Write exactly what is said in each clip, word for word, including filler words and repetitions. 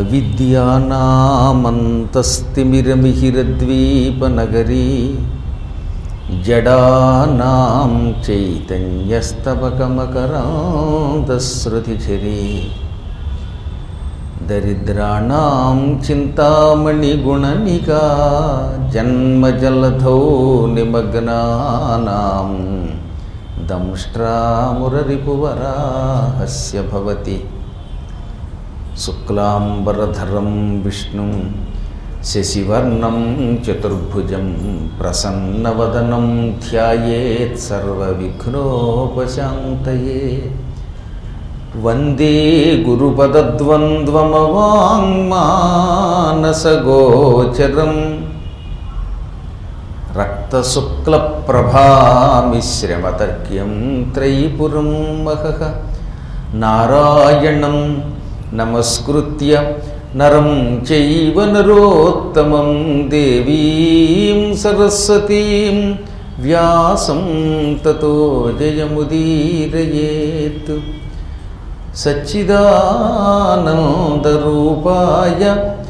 అవిద్యానామంతస్తిమిరమిహిరద్వీపనగరీ జడానాం చైతన్యస్తబకమకరాంతశ్రుతిఝరీ దరిద్రాణాం చింతామణిగుణనికా జన్మజలధౌ నిమగ్నానాం దంష్ట్రామురరిపువరాహస్య భవతి. శుక్లాంబరధరం విష్ణుం శశివర్ణం చతుర్భుజం ప్రసన్నవదనం ధ్యాయేత్ సర్వవిఘ్నోపశాంతయే. వందే గురుపదద్వంద్వమవాంగ్మానసగోచరం రక్తశుక్లప్రభామిశ్రమతర్క్యం త్రైపురం మహః. నారాయణం నమస్కృత్య నరం చైవ నరోత్తమం దేవీం సరస్వతీం వ్యాసం తతో జయముదీరయేత్. సచ్చిదానందరూపాయ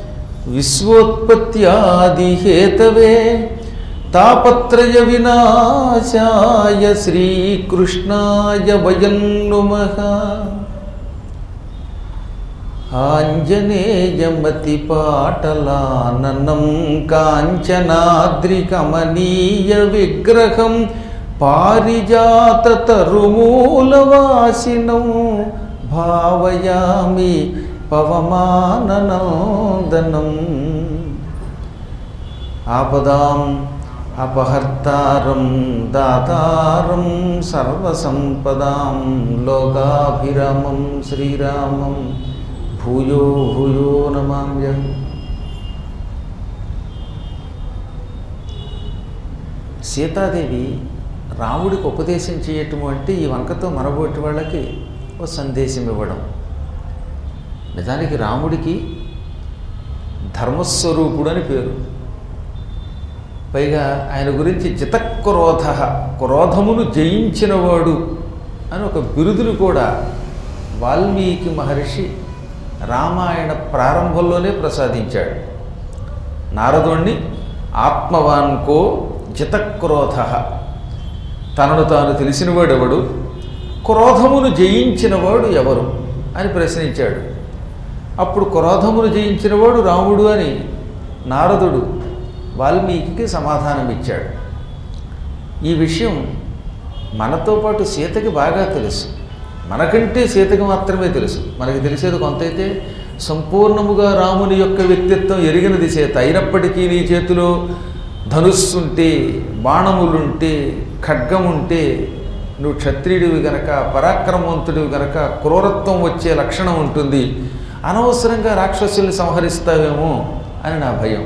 విశ్వోత్పత్యాదిహేతవే తాపత్రయ వినాశాయ శ్రీకృష్ణాయ వయం నుమః. ఆంజనేయమతిపాటలాననం కాంచనాద్రికమనీయ విగ్రహం పారిజాతతరుమూలవాసినం భావయామి పవమాననందనం. ఆపదాం అపహర్తారం దాతారం సర్వసంపదాం లోకాభిరామం శ్రీరామం భూయో భూయో నమామ్యహం. సీతాదేవి రాముడికి ఉపదేశం చేయటం అంటే ఈ వంకతో మనబోటి వాళ్ళకి ఓ సందేశం ఇవ్వడం. నిజానికి రాముడికి ధర్మస్వరూపుడు అని పేరు. పైగా ఆయన గురించి జితక్రోధ, క్రోధమును జయించినవాడు అని ఒక బిరుదును కూడా వాల్మీకి మహర్షి రామాయణ ప్రారంభంలోనే ప్రసాదించాడు. నారదుణ్ణి ఆత్మవాన్కో జితక్రోధ, తనను తాను తెలిసినవాడు ఎవడు, క్రోధమును జయించినవాడు ఎవరు అని ప్రశ్నించాడు. అప్పుడు క్రోధమును జయించినవాడు రాముడు అని నారదుడు వాల్మీకి సమాధానం ఇచ్చాడు. ఈ విషయం మనతో పాటు సీతకి బాగా తెలుసు. మనకంటే సీతకి మాత్రమే తెలుసు. మనకి తెలిసేది కొంతైతే సంపూర్ణముగా రాముని యొక్క వ్యక్తిత్వం ఎరిగినది సీత. అయినప్పటికీ నీ చేతిలో ధనుస్సుంటే, బాణములుంటే, ఖడ్గముంటే, నువ్వు క్షత్రియుడివి గనక, పరాక్రమవంతుడివి గనక క్రూరత్వం వచ్చే లక్షణం ఉంటుంది, అనవసరంగా రాక్షసుల్ని సంహరిస్తావేమో అని నా భయం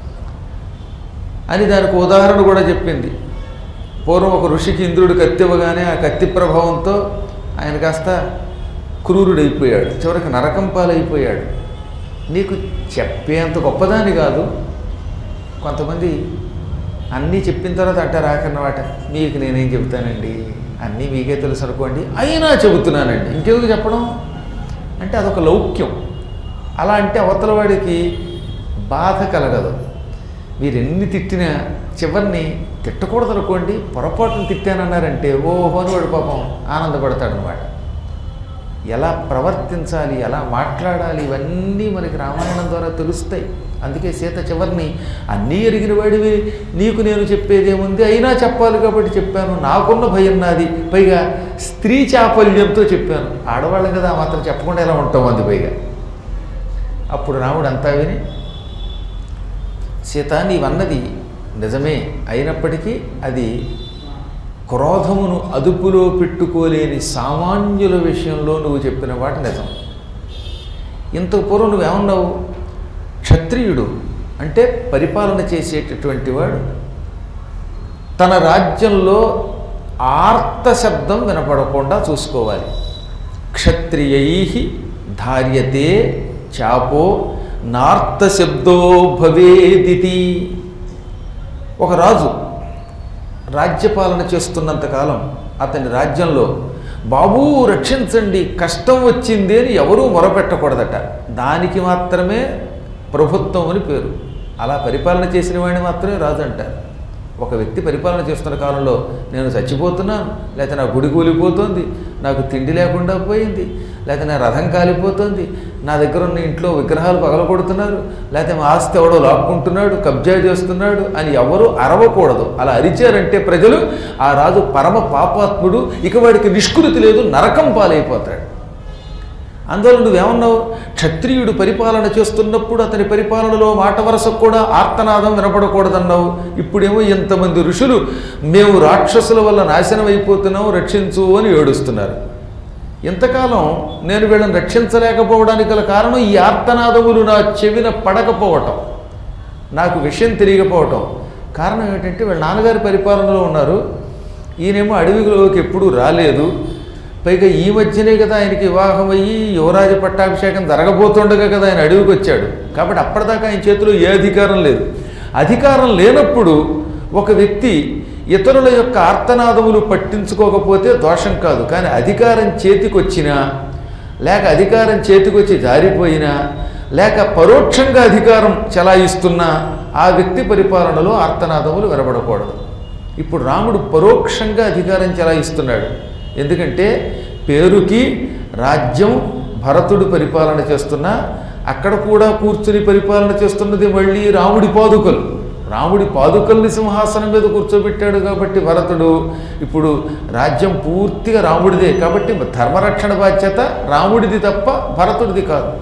అని దానికి ఉదాహరణ కూడా చెప్పింది. పూర్వం ఒక ఋషికి ఇంద్రుడు కత్తి ఇవ్వగానే ఆ కత్తి ప్రభావంతో ఆయన కాస్త క్రూరుడైపోయాడు, చివరికి నరకం పాలైపోయాడు. నీకు చెప్పేంత గొప్పదాని కాదు. కొంతమంది అన్నీ చెప్పిన తర్వాత అంటారు ఆఖరినమాట, మీకు నేనేం చెబుతానండి, అన్నీ మీకే తెలుసు అనుకోండి, అయినా చెబుతున్నానండి, ఇంకెందుకు చెప్పడం అంటే అదొక లౌక్యం. అలా అంటే అవతల వాడికి బాధ కలగదు. మీరు ఎన్ని తిట్టినా చివరిని తిట్టకూడదు అనుకోండి, పొరపాటును తిట్టానన్నారంటే ఓహో అని వాడు పాపం ఆనందపడతాడనమాట. ఎలా ప్రవర్తించాలి, ఎలా మాట్లాడాలి, ఇవన్నీ మనకి రామాయణం ద్వారా తెలుస్తాయి. అందుకే సీత చివరిని అన్నీ ఎరిగిన వాడివి, నీకు నేను చెప్పేదేముంది, అయినా చెప్పాలి కాబట్టి చెప్పాను, నాకున్న భయం నాది, పైగా స్త్రీ చాపల్యంతో చెప్పాను. ఆడవాళ్ళం కదా మాత్రం చెప్పకుండా ఎలా ఉంటాం అంది పైగా. అప్పుడు రాముడు అంతా విని, సీత నీవన్నది నిజమే, అయినప్పటికీ అది క్రోధమును అదుపులో పెట్టుకోలేని సామాన్యుల విషయంలో నువ్వు చెప్పిన వాటి నిజం. ఇంతకు పూర్వం నువ్వేమన్నావు, క్షత్రియుడు అంటే పరిపాలన చేసేటటువంటి వాడు తన రాజ్యంలో ఆర్త శబ్దం వినపడకుండా చూసుకోవాలి. క్షత్రియై ధార్యతే చాపో నార్త శబ్దో భవేదితి. ఒక రాజు రాజ్యపాలన చేస్తున్నంతకాలం అతని రాజ్యంలో బాబూ రక్షించండి కష్టం వచ్చింది అని ఎవరూ మొరపెట్టకూడదట. దానికి మాత్రమే ప్రభుత్వం అని పేరు. అలా పరిపాలన చేసిన వాడిని మాత్రమే రాజు అంటారు. ఒక వ్యక్తి పరిపాలన చేస్తున్న కాలంలో నేను చచ్చిపోతున్నాను, లేకపోతే నా గుడి కూలిపోతుంది, నాకు తిండి లేకుండా పోయింది, లేకపోతే నా రథం కాలిపోతుంది, నా దగ్గర ఉన్న ఇంట్లో విగ్రహాలు పగలగొడుతున్నారు, లేకపోతే మా ఆస్తి ఎవడో లాక్కుంటున్నాడు, కబ్జా చేస్తున్నాడు అని ఎవరు అరవకూడదు. అలా అరిచారంటే ప్రజలు ఆ రాజు పరమ పాపాత్ముడు, ఇక వాడికి నిష్కృతి లేదు, నరకం పాలైపోతాడు. అందువల్ల నువ్వేమన్నావు, క్షత్రియుడు పరిపాలన చేస్తున్నప్పుడు అతని పరిపాలనలో మాట వరసకు కూడా ఆర్తనాదం వినపడకూడదన్నావు. ఇప్పుడేమో ఎంతమంది ఋషులు మేము రాక్షసుల వల్ల నాశనం అయిపోతున్నాం రక్షించు అని ఏడుస్తున్నారు. ఇంతకాలం నేను వీళ్ళని రక్షించలేకపోవడానికి గల కారణం ఈ ఆర్తనాదములు నా చెవిన పడకపోవటం, నాకు విషయం తెలియకపోవటం. కారణం ఏంటంటే వీళ్ళ నాన్నగారి పరిపాలనలో ఉన్నారు, ఈయనేమో అడవిలోకి ఎప్పుడూ రాలేదు. పైగా ఈ మధ్యనే కదా ఆయనకి వివాహం అయ్యి యువరాజ పట్టాభిషేకం జరగబోతుండగా కదా ఆయన అడవికి వచ్చాడు. కాబట్టి అప్పటిదాకా ఆయన చేతిలో ఏ అధికారం లేదు. అధికారం లేనప్పుడు ఒక వ్యక్తి ఇతరుల యొక్క ఆర్తనాదములు పట్టించుకోకపోతే దోషం కాదు. కానీ అధికారం చేతికొచ్చినా, లేక అధికారం చేతికొచ్చి జారిపోయినా, లేక పరోక్షంగా అధికారం చెలాయిస్తున్నా ఆ వ్యక్తి పరిపాలనలో ఆర్తనాదములు వినబడకూడదు. ఇప్పుడు రాముడు పరోక్షంగా అధికారం చెలాయిస్తున్నాడు. ఎందుకంటే పేరుకి రాజ్యం భరతుడు పరిపాలన చేస్తున్నా, అక్కడ కూడా కూర్చుని పరిపాలన చేస్తున్నది మళ్ళీ రాముడి పాదుకలు. రాముడి పాదుకల్ని సింహాసనం మీద కూర్చోబెట్టాడు కాబట్టి భరతుడు ఇప్పుడు రాజ్యం పూర్తిగా రాముడిదే. కాబట్టి ధర్మరక్షణ బాధ్యత రాముడిది తప్ప భరతుడిది కాదు.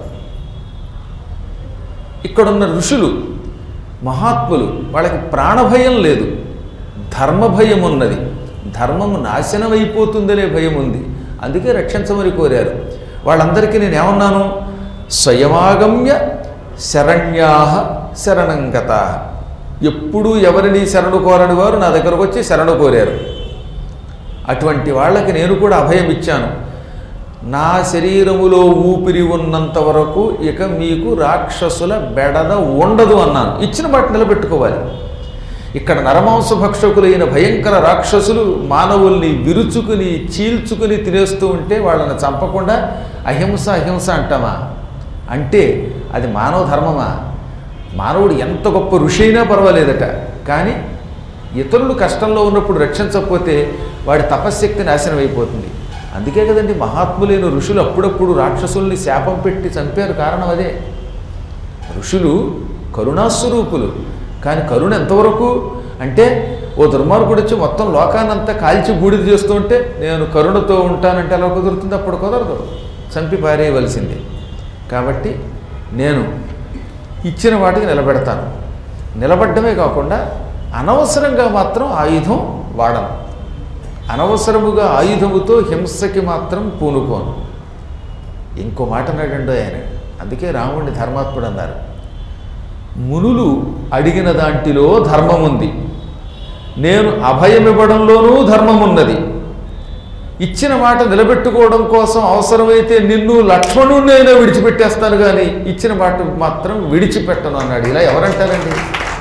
ఇక్కడున్న ఋషులు మహాత్ములు వాళ్ళకి ప్రాణభయం లేదు, ధర్మభయం ఉన్నది. ధర్మము నాశనం అయిపోతుందనే భయం ఉంది, అందుకే రక్షించమని కోరారు. వాళ్ళందరికీ నేను ఏమన్నాను, స్వయమాగమ్య శరణ్యాహ శరణంగతా. ఎప్పుడూ ఎవరిని శరణు కోరని వారు నా దగ్గరకు వచ్చి శరణు కోరారు. అటువంటి వాళ్ళకి నేను కూడా అభయం ఇచ్చాను. నా శరీరములో ఊపిరి ఉన్నంత వరకు ఇక మీకు రాక్షసుల బెడద ఉండదు అన్నాను. ఇచ్చిన మాట నిలబెట్టుకోవాలి. ఇక్కడ నరమాంస భక్షకులైన భయంకర రాక్షసులు మానవుల్ని విరుచుకుని చీల్చుకుని తినేస్తూ ఉంటే వాళ్ళని చంపకుండా అహింస అహింస అంటామా? అంటే అది మానవ ధర్మమా? మానవుడు ఎంత గొప్ప ఋషి అయినా పర్వాలేదట, కానీ ఇతరులు కష్టంలో ఉన్నప్పుడు రక్షించకపోతే వాడి తపశ్శక్తి నాశనం అయిపోతుంది. అందుకే కదండి మహాత్ములైన ఋషులు అప్పుడప్పుడు రాక్షసుల్ని శాపం పెట్టి చంపారు. కారణం అదే. ఋషులు కరుణాస్వరూపులు, కానీ కరుణ ఎంతవరకు అంటే ఓ దుర్మార్గుడు వచ్చి మొత్తం లోకానంతా కాల్చి బూడిద చేస్తూ ఉంటే నేను కరుణతో ఉంటానంటే ఎలా కుదురుతుంది? అప్పుడు కుదరదు, చంపి పారేయవలసిందే. కాబట్టి నేను ఇచ్చిన వాటికి నిలబెడతాను. నిలబడ్డమే కాకుండా అనవసరంగా మాత్రం ఆయుధం వాడను. అనవసరముగా ఆయుధముతో హింసకి మాత్రం పూనుకోను. ఇంకో మాట అన్నాడండో ఆయన. అందుకే రాముడిని ధర్మాత్ముడు అన్నారు. మునులు అడిగిన దాంటిలో ధర్మముంది, నేను అభయమివ్వడంలోనూ ధర్మమున్నది. ఇచ్చిన మాట నిలబెట్టుకోవడం కోసం అవసరమైతే నిన్ను లక్ష్మణుడినైనా విడిచిపెట్టేస్తాను, కానీ ఇచ్చిన మాట మాత్రం విడిచిపెట్టను అన్నాడు. ఇలా ఎవరంటారండి?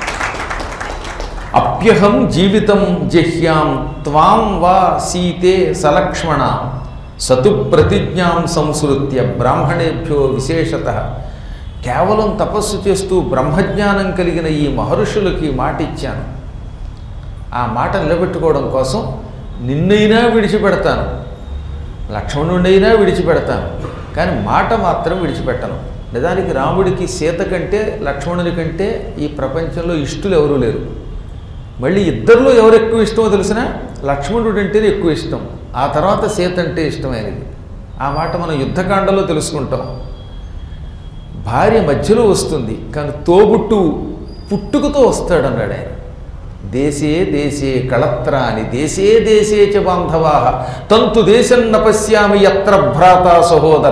అప్యహం జీవితం జహ్యాం త్వాం వా సీతే సలక్ష్మణ సతు ప్రతిజ్ఞాం సంస్కృత్య బ్రాహ్మణేభ్యో విశేషత. కేవలం తపస్సు చేస్తూ బ్రహ్మజ్ఞానం కలిగిన ఈ మహర్షులకి మాట ఇచ్చాను. ఆ మాట నిలబెట్టుకోవడం కోసం నిన్నైనా విడిచిపెడతాను, లక్ష్మణుడైనా విడిచిపెడతాను, కానీ మాట మాత్రం విడిచిపెట్టను. నిజానికి రాముడికి సీత కంటే లక్ష్మణుని కంటే ఈ ప్రపంచంలో ఇష్టులు ఎవరూ లేరు. మళ్ళీ ఇద్దరిలో ఎవరు ఎక్కువ ఇష్టమో తెలిసినా లక్ష్మణుడు అంటేనే ఎక్కువ ఇష్టం, ఆ తర్వాత సీత అంటే ఇష్టమైనది. ఆ మాట మనం యుద్ధకాండలో తెలుసుకుంటాం. భార్య మధ్యలో వస్తుంది, కానీ తోబుట్టు పుట్టుకతో వస్తాడు అన్నాడు ఆయన. దేశే దేశే కళత్రాని దేశే దేశే చ బాంధవా తంతు దేశం నపశ్యామి యత్ర భ్రాత సహోదర.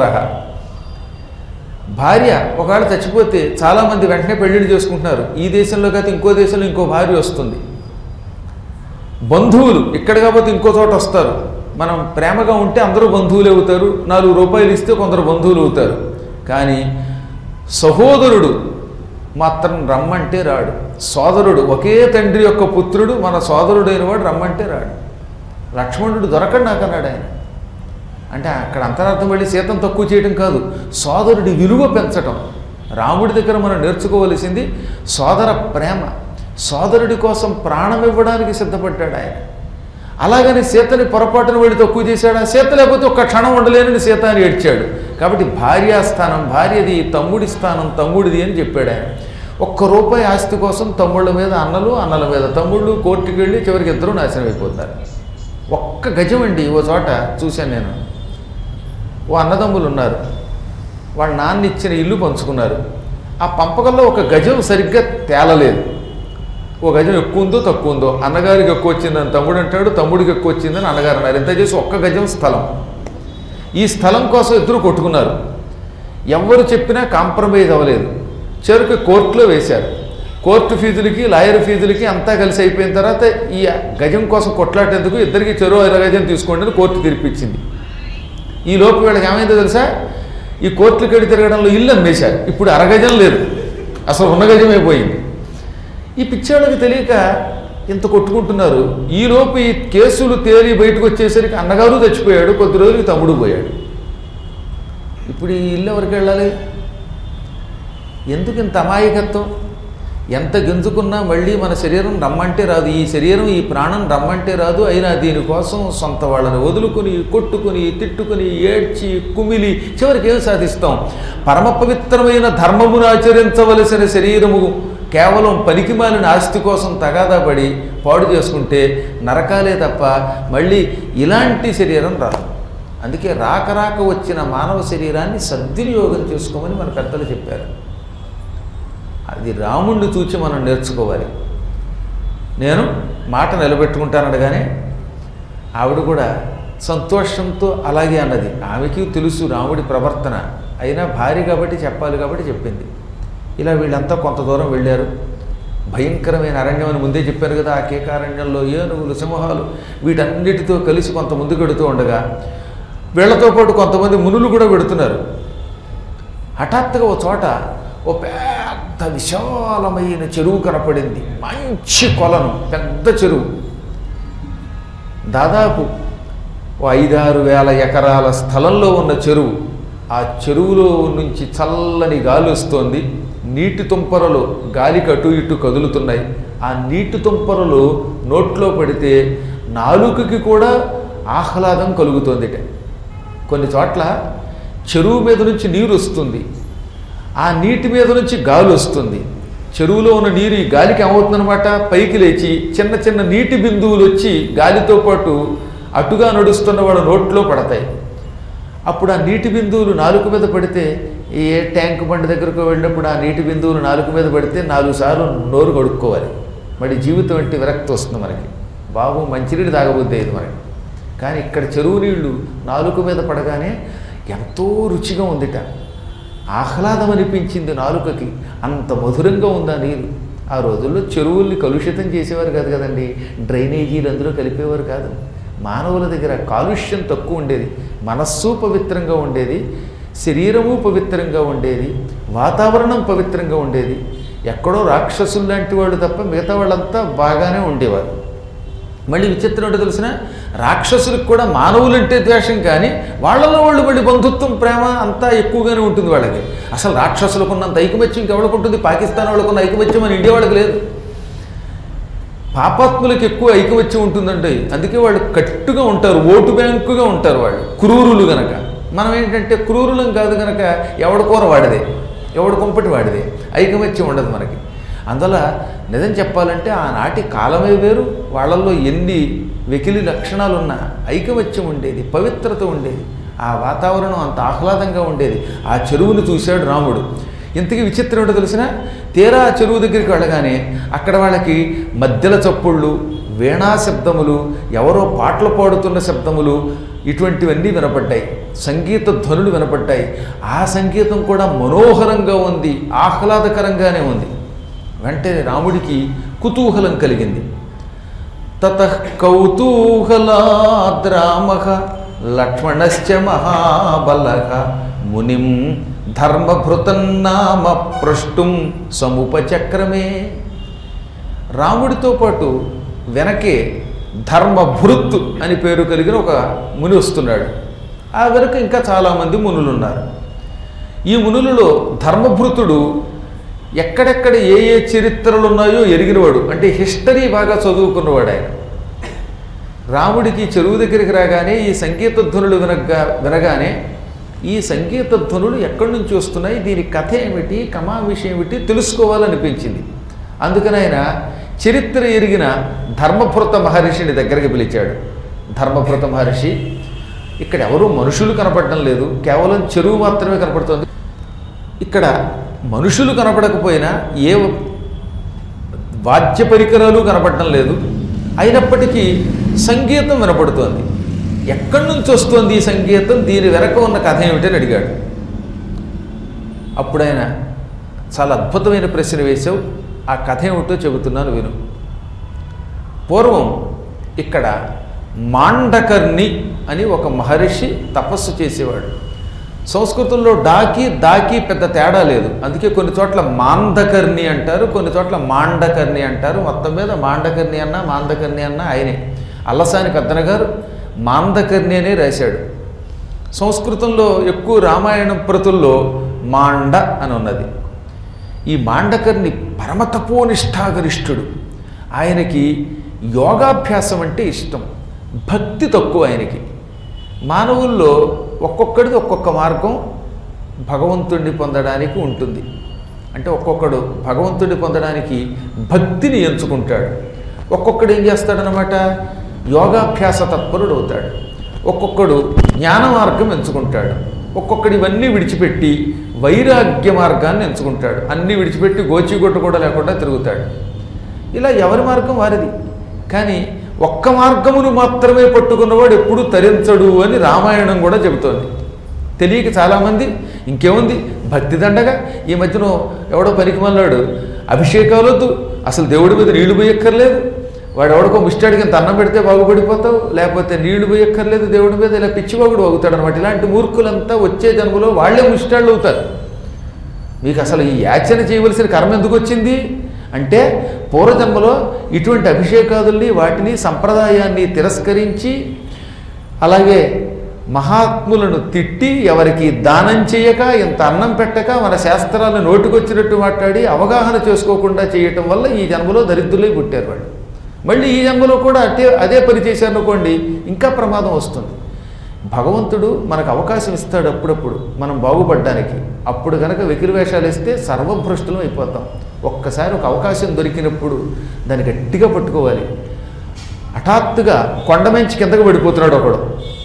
భార్య ఒకవేళ చచ్చిపోతే చాలామంది వెంటనే పెళ్లిళ్ళు చేసుకుంటున్నారు. ఈ దేశంలో కాకపోతే ఇంకో దేశంలో ఇంకో భార్య వస్తుంది. బంధువులు ఇక్కడ కాకపోతే ఇంకో చోట వస్తారు. మనం ప్రేమగా ఉంటే అందరూ బంధువులు అవుతారు, నాలుగు రూపాయలు ఇస్తే కొందరు బంధువులు అవుతారు. కానీ సహోదరుడు మాత్రం రమ్మంటే రాడు. సోదరుడు, ఒకే తండ్రి యొక్క పుత్రుడు మన సోదరుడైన వాడు రమ్మంటే రాడు. లక్ష్మణుడు దొరకడు నాకు అన్నాడు ఆయన. అంటే అక్కడ అంతరార్థం వెళ్ళి సీతను తక్కువ చేయడం కాదు, సోదరుడి విలువ పెంచటం. రాముడి దగ్గర మనం నేర్చుకోవలసింది సోదర ప్రేమ. సోదరుడి కోసం ప్రాణం ఇవ్వడానికి సిద్ధపడ్డాడు ఆయన. అలాగని సీతని పొరపాటున వెళ్ళి తక్కువ చేశాడు. సీత లేకపోతే ఒక్క క్షణం ఉండలేనని సీత అని ఏడ్చాడు. కాబట్టి భార్యాస్థానం భార్యది, తమ్ముడి స్థానం తమ్ముడిది అని చెప్పాడు ఆయన. ఒక్క రూపాయి ఆస్తి కోసం తమ్ముళ్ళ మీద అన్నలు, అన్నల మీద తమ్ముళ్ళు కోర్టుకి వెళ్ళి చివరికి ఇద్దరూ నాశనం అయిపోతారు. ఒక్క గజం అండి. ఓ చోట చూశాను నేను, ఓ అన్నదమ్ములు ఉన్నారు, వాళ్ళ నాన్న ఇచ్చిన ఇల్లు పంచుకున్నారు. ఆ పంపకంలో ఒక గజం సరిగ్గా తేలలేదు. ఓ గజం ఎక్కువ ఉందో తక్కువ ఉందో, అన్నగారికి ఎక్కువ వచ్చిందని తమ్ముడు అంటాడు, తమ్ముడికి ఎక్కువ వచ్చిందని అన్నగారు అన్నారు. ఎంత చేసి ఒక్క గజం స్థలం. ఈ స్థలం కోసం ఇద్దరు కొట్టుకున్నారు. ఎవరు చెప్పినా కాంప్రమైజ్ అవ్వలేదు. చివరికి కోర్టులో వేశారు. కోర్టు ఫీజులకి, లాయర్ ఫీజులకి అంతా కలిసి అయిపోయిన తర్వాత ఈ గజం కోసం కొట్లాటేందుకు ఇద్దరికి చెరువు అర గజం తీసుకోండి అని కోర్టు తీర్పిచ్చింది. ఈ లోపు వీళ్ళకి ఏమైందో తెలుసా, ఈ కోర్టులకు వెళ్ళి తిరగడంలో ఇల్లు అమ్మేశారు. ఇప్పుడు అరగజం లేదు, అసలు ఉన్న గజమే పోయింది. ఈ పిచ్చాళ్ళకి తెలియక ఇంత కొట్టుకుంటున్నారు. ఈలోపు ఈ కేసులు తేలి బయటకు వచ్చేసరికి అన్నగారు చచ్చిపోయాడు, కొద్ది రోజులకి తమ్ముడు పోయాడు. ఇప్పుడు ఈ ఇల్లు ఎవరికి వెళ్ళాలి? ఎందుకు ఇంత అమాయకత్వం? ఎంత గింజుకున్నా మళ్ళీ మన శరీరం రమ్మంటే రాదు. ఈ శరీరం, ఈ ప్రాణం రమ్మంటే రాదు. అయినా దీనికోసం సొంత వాళ్ళని వదులుకుని, కొట్టుకుని, తిట్టుకుని, ఏడ్చి, కుమిలి చివరికి ఏం సాధిస్తాం? పరమ పవిత్రమైన ధర్మమును ఆచరించవలసిన శరీరము కేవలం పనికిమాలిన ఆస్తి కోసం తగాదా పడి పాడు చేసుకుంటే నరకాలే తప్ప మళ్ళీ ఇలాంటి శరీరం రాదు. అందుకే రాక రాక వచ్చిన మానవ శరీరాన్ని సద్వినియోగం చేసుకోమని మన పెద్దలు చెప్పారు. అది రాముణ్ణి చూచి మనం నేర్చుకోవాలి. నేను మాట నిలబెట్టుకుంటానడగానే ఆవిడ కూడా సంతోషంతో అలాగే అన్నది. ఆమెకి తెలుసు రాముడి ప్రవర్తన, అయినా భార్య కాబట్టి చెప్పాలి కాబట్టి చెప్పింది. ఇలా వీళ్ళంతా కొంత దూరం వెళ్ళారు. భయంకరమైన అరణ్యం అని ముందే చెప్పారు కదా. ఆ కేకారణ్యంలో ఏనుగులు, సింహాలు వీటన్నిటితో కలిసి కొంత ముందుకు వెడుతూ ఉండగా వీళ్లతో పాటు కొంతమంది మునులు కూడా వెడుతున్నారు. హఠాత్తుగా ఓ చోట ఓ పెద్ద విశాలమైన చెరువు కనపడింది. మంచి కొలను, పెద్ద చెరువు, దాదాపు ఓ ఐదారు వేల ఎకరాల స్థలంలో ఉన్న చెరువు. ఆ చెరువులో నుంచి చల్లని గాలి వస్తోంది. నీటి తుంపరలు గాలికి అటు ఇటు కదులుతున్నాయి. ఆ నీటి తుంపరలు నోట్లో పడితే నాలుకకి కూడా ఆహ్లాదం కలుగుతోందిట. కొన్ని చోట్ల చెరువు మీద నుంచి నీరు వస్తుంది, ఆ నీటి మీద నుంచి గాలి వస్తుంది. చెరువులో ఉన్న నీరు ఈ గాలికి ఏమవుతుందన్నమాట, పైకి లేచి చిన్న చిన్న నీటి బిందువులు వచ్చి గాలితో పాటు అటుగా నడుస్తున్న వాళ్ళ నోట్లో పడతాయి. అప్పుడు ఆ నీటి బిందువులు నాలుక మీద పడితే, ఏ ట్యాంక్ బండి దగ్గరకు వెళ్ళినప్పుడు ఆ నీటి బిందువులు నాలుక మీద పడితే నాలుగు సార్లు నోరు కడుక్కోవాలి. మరి జీవితం అంటే విరక్తి వస్తుంది మనకి. బాబు మంచినీళ్ళు తాగబోద్ది ఇది మనకి. కానీ ఇక్కడ చెరువు నీళ్లు నాలుక మీద పడగానే ఎంతో రుచిగా ఉందిట, ఆహ్లాదం అనిపించింది నాలుకకి. అంత మధురంగా ఉంది ఆ నీరు. ఆ రోజుల్లో చెరువుల్ని కలుషితం చేసేవారు కాదు కదండి, డ్రైనేజీలు అందులో కలిపేవారు కాదు. మానవుల దగ్గర కాలుష్యం తక్కువ ఉండేది, మనస్సు పవిత్రంగా ఉండేది, శరీరము పవిత్రంగా ఉండేది, వాతావరణం పవిత్రంగా ఉండేది. ఎక్కడో రాక్షసులు లాంటి వాళ్ళు తప్ప మిగతా వాళ్ళంతా బాగానే ఉండేవారు. మళ్ళీ విచిత్రం ఏంటో తెలిసిన, రాక్షసులకు కూడా మానవులంటే ద్వేషం, కానీ వాళ్ళలో వాళ్ళు మళ్ళీ బంధుత్వం, ప్రేమ అంతా ఎక్కువగానే ఉంటుంది వాళ్ళకి. అసలు రాక్షసులకు ఉన్నంత ఐకమత్యం ఇంకెవరికి ఉంటుంది? పాకిస్తాన్ వాళ్ళకున్న ఐకమత్యం మన ఇండియా వాళ్ళకి లేదు. పాపాత్ములకు ఎక్కువ ఐకమత్యం ఉంటుందండి. అందుకే వాళ్ళు కట్టుగా ఉంటారు, ఓటు బ్యాంకుగా ఉంటారు వాళ్ళు, క్రూరులు గనక. మనం ఏంటంటే క్రూరులం కాదు గనక ఎవడ కూర వాడిదే, ఎవడు కొంపటి వాడిదే, ఐకమత్యం ఉండదు మనకి. అందువల్ల నిజం చెప్పాలంటే ఆనాటి కాలమే వేరు, వాళ్ళల్లో ఎన్ని వెకిలి లక్షణాలున్నా ఐకమత్యం ఉండేది, పవిత్రత ఉండేది, ఆ వాతావరణం అంత ఆహ్లాదంగా ఉండేది. ఆ చెరువును చూశాడు రాముడు. ఇంతకీ విచిత్రం ఏంటో తెలిసిన, తీరా ఆ చెరువు దగ్గరికి వెళ్ళగానే అక్కడ వాళ్ళకి మధ్యల చప్పుళ్ళు, వీణా శబ్దములు, ఎవరో పాటలు పాడుతున్న శబ్దములు, ఇటువంటివన్నీ వినపడ్డాయి. సంగీత ధ్వనులు వినపడ్డాయి. ఆ సంగీతం కూడా మనోహరంగా ఉంది, ఆహ్లాదకరంగానే ఉంది. వెంటనే రాముడికి కుతూహలం కలిగింది. తతః కౌతూహలాద్రామః లక్ష్మణశ్చ మహాబలః మునిం ధర్మభృతన్నామ ప్రష్టుం సముపచక్రమే. రాముడితో పాటు వెనకే ధర్మభృత్ అని పేరు కలిగిన ఒక ముని వస్తున్నాడు. ఆ వెనుక ఇంకా చాలామంది మునులు ఉన్నారు. ఈ మునులలో ధర్మభృతుడు ఎక్కడెక్కడ ఏ ఏ చరిత్రలు ఉన్నాయో ఎరిగినవాడు, అంటే హిస్టరీ బాగా చదువుకున్నవాడు ఆయన. రాముడికి చెరువు దగ్గరికి రాగానే ఈ సంగీత ధ్వనులు వినగా వినగానే ఈ సంగీత ధ్వనులు ఎక్కడి నుంచి వస్తున్నాయి, దీని కథ ఏమిటి, కమావిషయం ఏమిటి తెలుసుకోవాలనిపించింది. అందుకని ఆయన చరిత్ర ఎరిగిన ధర్మభృత మహర్షిని దగ్గరికి పిలిచాడు. ధర్మభృత మహర్షి, ఇక్కడ ఎవరూ మనుషులు కనపడటం లేదు, కేవలం చెరువు మాత్రమే కనపడుతుంది. ఇక్కడ మనుషులు కనపడకపోయినా ఏ వాద్య పరికరాలు కనపడటం లేదు, అయినప్పటికీ సంగీతం వినపడుతోంది. ఎక్కడి నుంచి వస్తుంది ఈ సంగీతం, దీని వెనక ఉన్న కథ ఏమిటని అడిగాడు. అప్పుడు ఆయన చాలా అద్భుతమైన ప్రశ్న వేశావు, ఆ కథ ఏమిటో చెబుతున్నాను విను. పూర్వం ఇక్కడ మాండకర్ణి అని ఒక మహర్షి తపస్సు చేసేవాడు. సంస్కృతంలో డాకి దాకి పెద్ద తేడా లేదు, అందుకే కొన్ని చోట్ల మాందకర్ణి అంటారు, కొన్ని చోట్ల మాండకర్ణి అంటారు. మొత్తం మీద మాండకర్ణి అన్నా మాందకర్ణి అన్నా ఆయనే. అల్లసాని పెద్దన గారు మాందకర్ణి అనే రాశాడు. సంస్కృతంలో ఎక్కువ రామాయణం ప్రతుల్లో మాండ అని ఉన్నది. ఈ మాండకర్ణి పరమతపోనిష్టాగరిష్ఠుడు. ఆయనకి యోగాభ్యాసం అంటే ఇష్టం, భక్తి తక్కువ ఆయనకి. మానవుల్లో ఒక్కొక్కడిది ఒక్కొక్క మార్గం భగవంతుడిని పొందడానికి ఉంటుంది. అంటే ఒక్కొక్కడు భగవంతుడిని పొందడానికి భక్తిని ఎంచుకుంటాడు, ఒక్కొక్కడు ఏం చేస్తాడనమాట యోగాభ్యాస తత్పరుడు అవుతాడు, ఒక్కొక్కడు జ్ఞాన మార్గం ఎంచుకుంటాడు, ఒక్కొక్కడు ఇవన్నీ విడిచిపెట్టి వైరాగ్య మార్గాన్ని ఎంచుకుంటాడు, అన్నీ విడిచిపెట్టి గోచిగొట్టు కూడా లేకుండా తిరుగుతాడు. ఇలా ఎవరి మార్గం వారిది. కానీ ఒక్క మార్గమును మాత్రమే పట్టుకున్నవాడు ఎప్పుడూ తరించడు అని రామాయణం కూడా చెబుతోంది. తెలియక చాలామంది ఇంకేముంది భక్తి దండగా, ఈ మధ్యన ఎవడో పనికిమన్నాడు అభిషేకాలొద్దు, అసలు దేవుడి మీద నీళ్లు పోయక్కర్లేదు, వాడు ఎవడికో ముష్టాడికి ఇంత అన్నం పెడితే బాగుపడిపోతావు, లేకపోతే నీళ్లు పోయక్కర్లేదు దేవుడి మీద, ఇలా పిచ్చివాగుడు అవుతాడు అనమాట. ఇలాంటి మూర్ఖులంతా వచ్చే జన్మలో వాళ్లే ముష్టాళ్ళు అవుతారు. మీకు అసలు ఈ యాచన చేయవలసిన కర్మ ఎందుకు వచ్చింది అంటే, పూర్వజన్మలో ఇటువంటి అభిషేకాదుల్ని వాటిని సంప్రదాయాన్ని తిరస్కరించి, అలాగే మహాత్ములను తిట్టి ఎవరికి దానం చేయక, ఇంత అన్నం పెట్టక, మన శాస్త్రాలను నోటికొచ్చినట్టు మాట్లాడి అవగాహన చేసుకోకుండా చేయటం వల్ల ఈ జన్మలో దరిద్రులై పుట్టారు వాళ్ళు. మళ్ళీ ఈ జన్మలో కూడా అదే అదే పని చేశారనుకోండి ఇంకా ప్రమాదం వస్తుంది. భగవంతుడు మనకు అవకాశం ఇస్తాడు అప్పుడప్పుడు మనం బాగుపడడానికి. అప్పుడు కనుక వెకిలి వేషాలు ఇస్తే సర్వభ్రష్టులం అయిపోతాం. ఒక్కసారి ఒక అవకాశం దొరికినప్పుడు దాన్ని గట్టిగా పట్టుకోవాలి. హఠాత్తుగా కొండమెంచి కిందకు పడిపోతున్నాడు ఒకడు.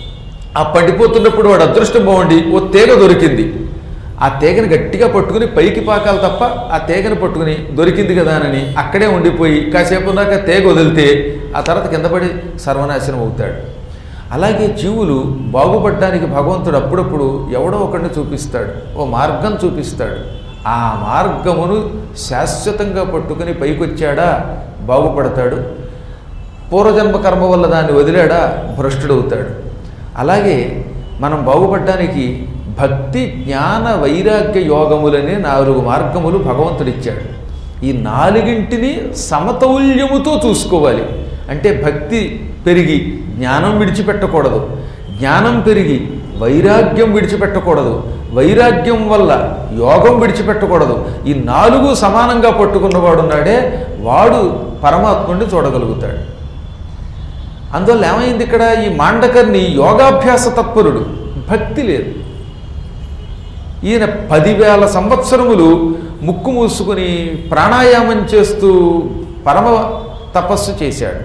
ఆ పడిపోతున్నప్పుడు వాడు అదృష్టం బాగుండి ఓ తీగ దొరికింది. ఆ తీగని గట్టిగా పట్టుకుని పైకి పాకాలి తప్ప ఆ తీగని పట్టుకుని దొరికింది కదా అని అక్కడే ఉండిపోయి కాసేపు దాకా తీగ వదిలితే ఆ తర్వాత కింద పడి సర్వనాశనం అవుతాడు. అలాగే జీవులు బాగుపడడానికి భగవంతుడు అప్పుడప్పుడు ఎవడో ఒకడిని చూపిస్తాడు, ఓ మార్గం చూపిస్తాడు. ఆ మార్గమును శాశ్వతంగా పట్టుకుని పైకొచ్చాడా బాగుపడతాడు, పూర్వజన్మ కర్మ వల్ల దాన్ని వదిలాడా భ్రష్టుడవుతాడు. అలాగే మనం బాగుపడడానికి భక్తి జ్ఞాన వైరాగ్య యోగములనే నాలుగు మార్గములు భగవంతుడిచ్చాడు. ఈ నాలుగింటిని సమతౌల్యముతో చూసుకోవాలి. అంటే భక్తి పెరిగి జ్ఞానం విడిచిపెట్టకూడదు, జ్ఞానం పెరిగి వైరాగ్యం విడిచిపెట్టకూడదు, వైరాగ్యం వల్ల యోగం విడిచిపెట్టకూడదు. ఈ నాలుగు సమానంగా పట్టుకున్నవాడున్నాడే వాడు పరమాత్ముడిని చూడగలుగుతాడు. అందువల్ల ఏమైంది ఇక్కడ, ఈ మాండకర్ణి యోగాభ్యాస తత్పరుడు, భక్తి లేదు. ఈయన పదివేల సంవత్సరములు ముక్కు మూసుకుని ప్రాణాయామం చేస్తూ పరమ తపస్సు చేశాడు.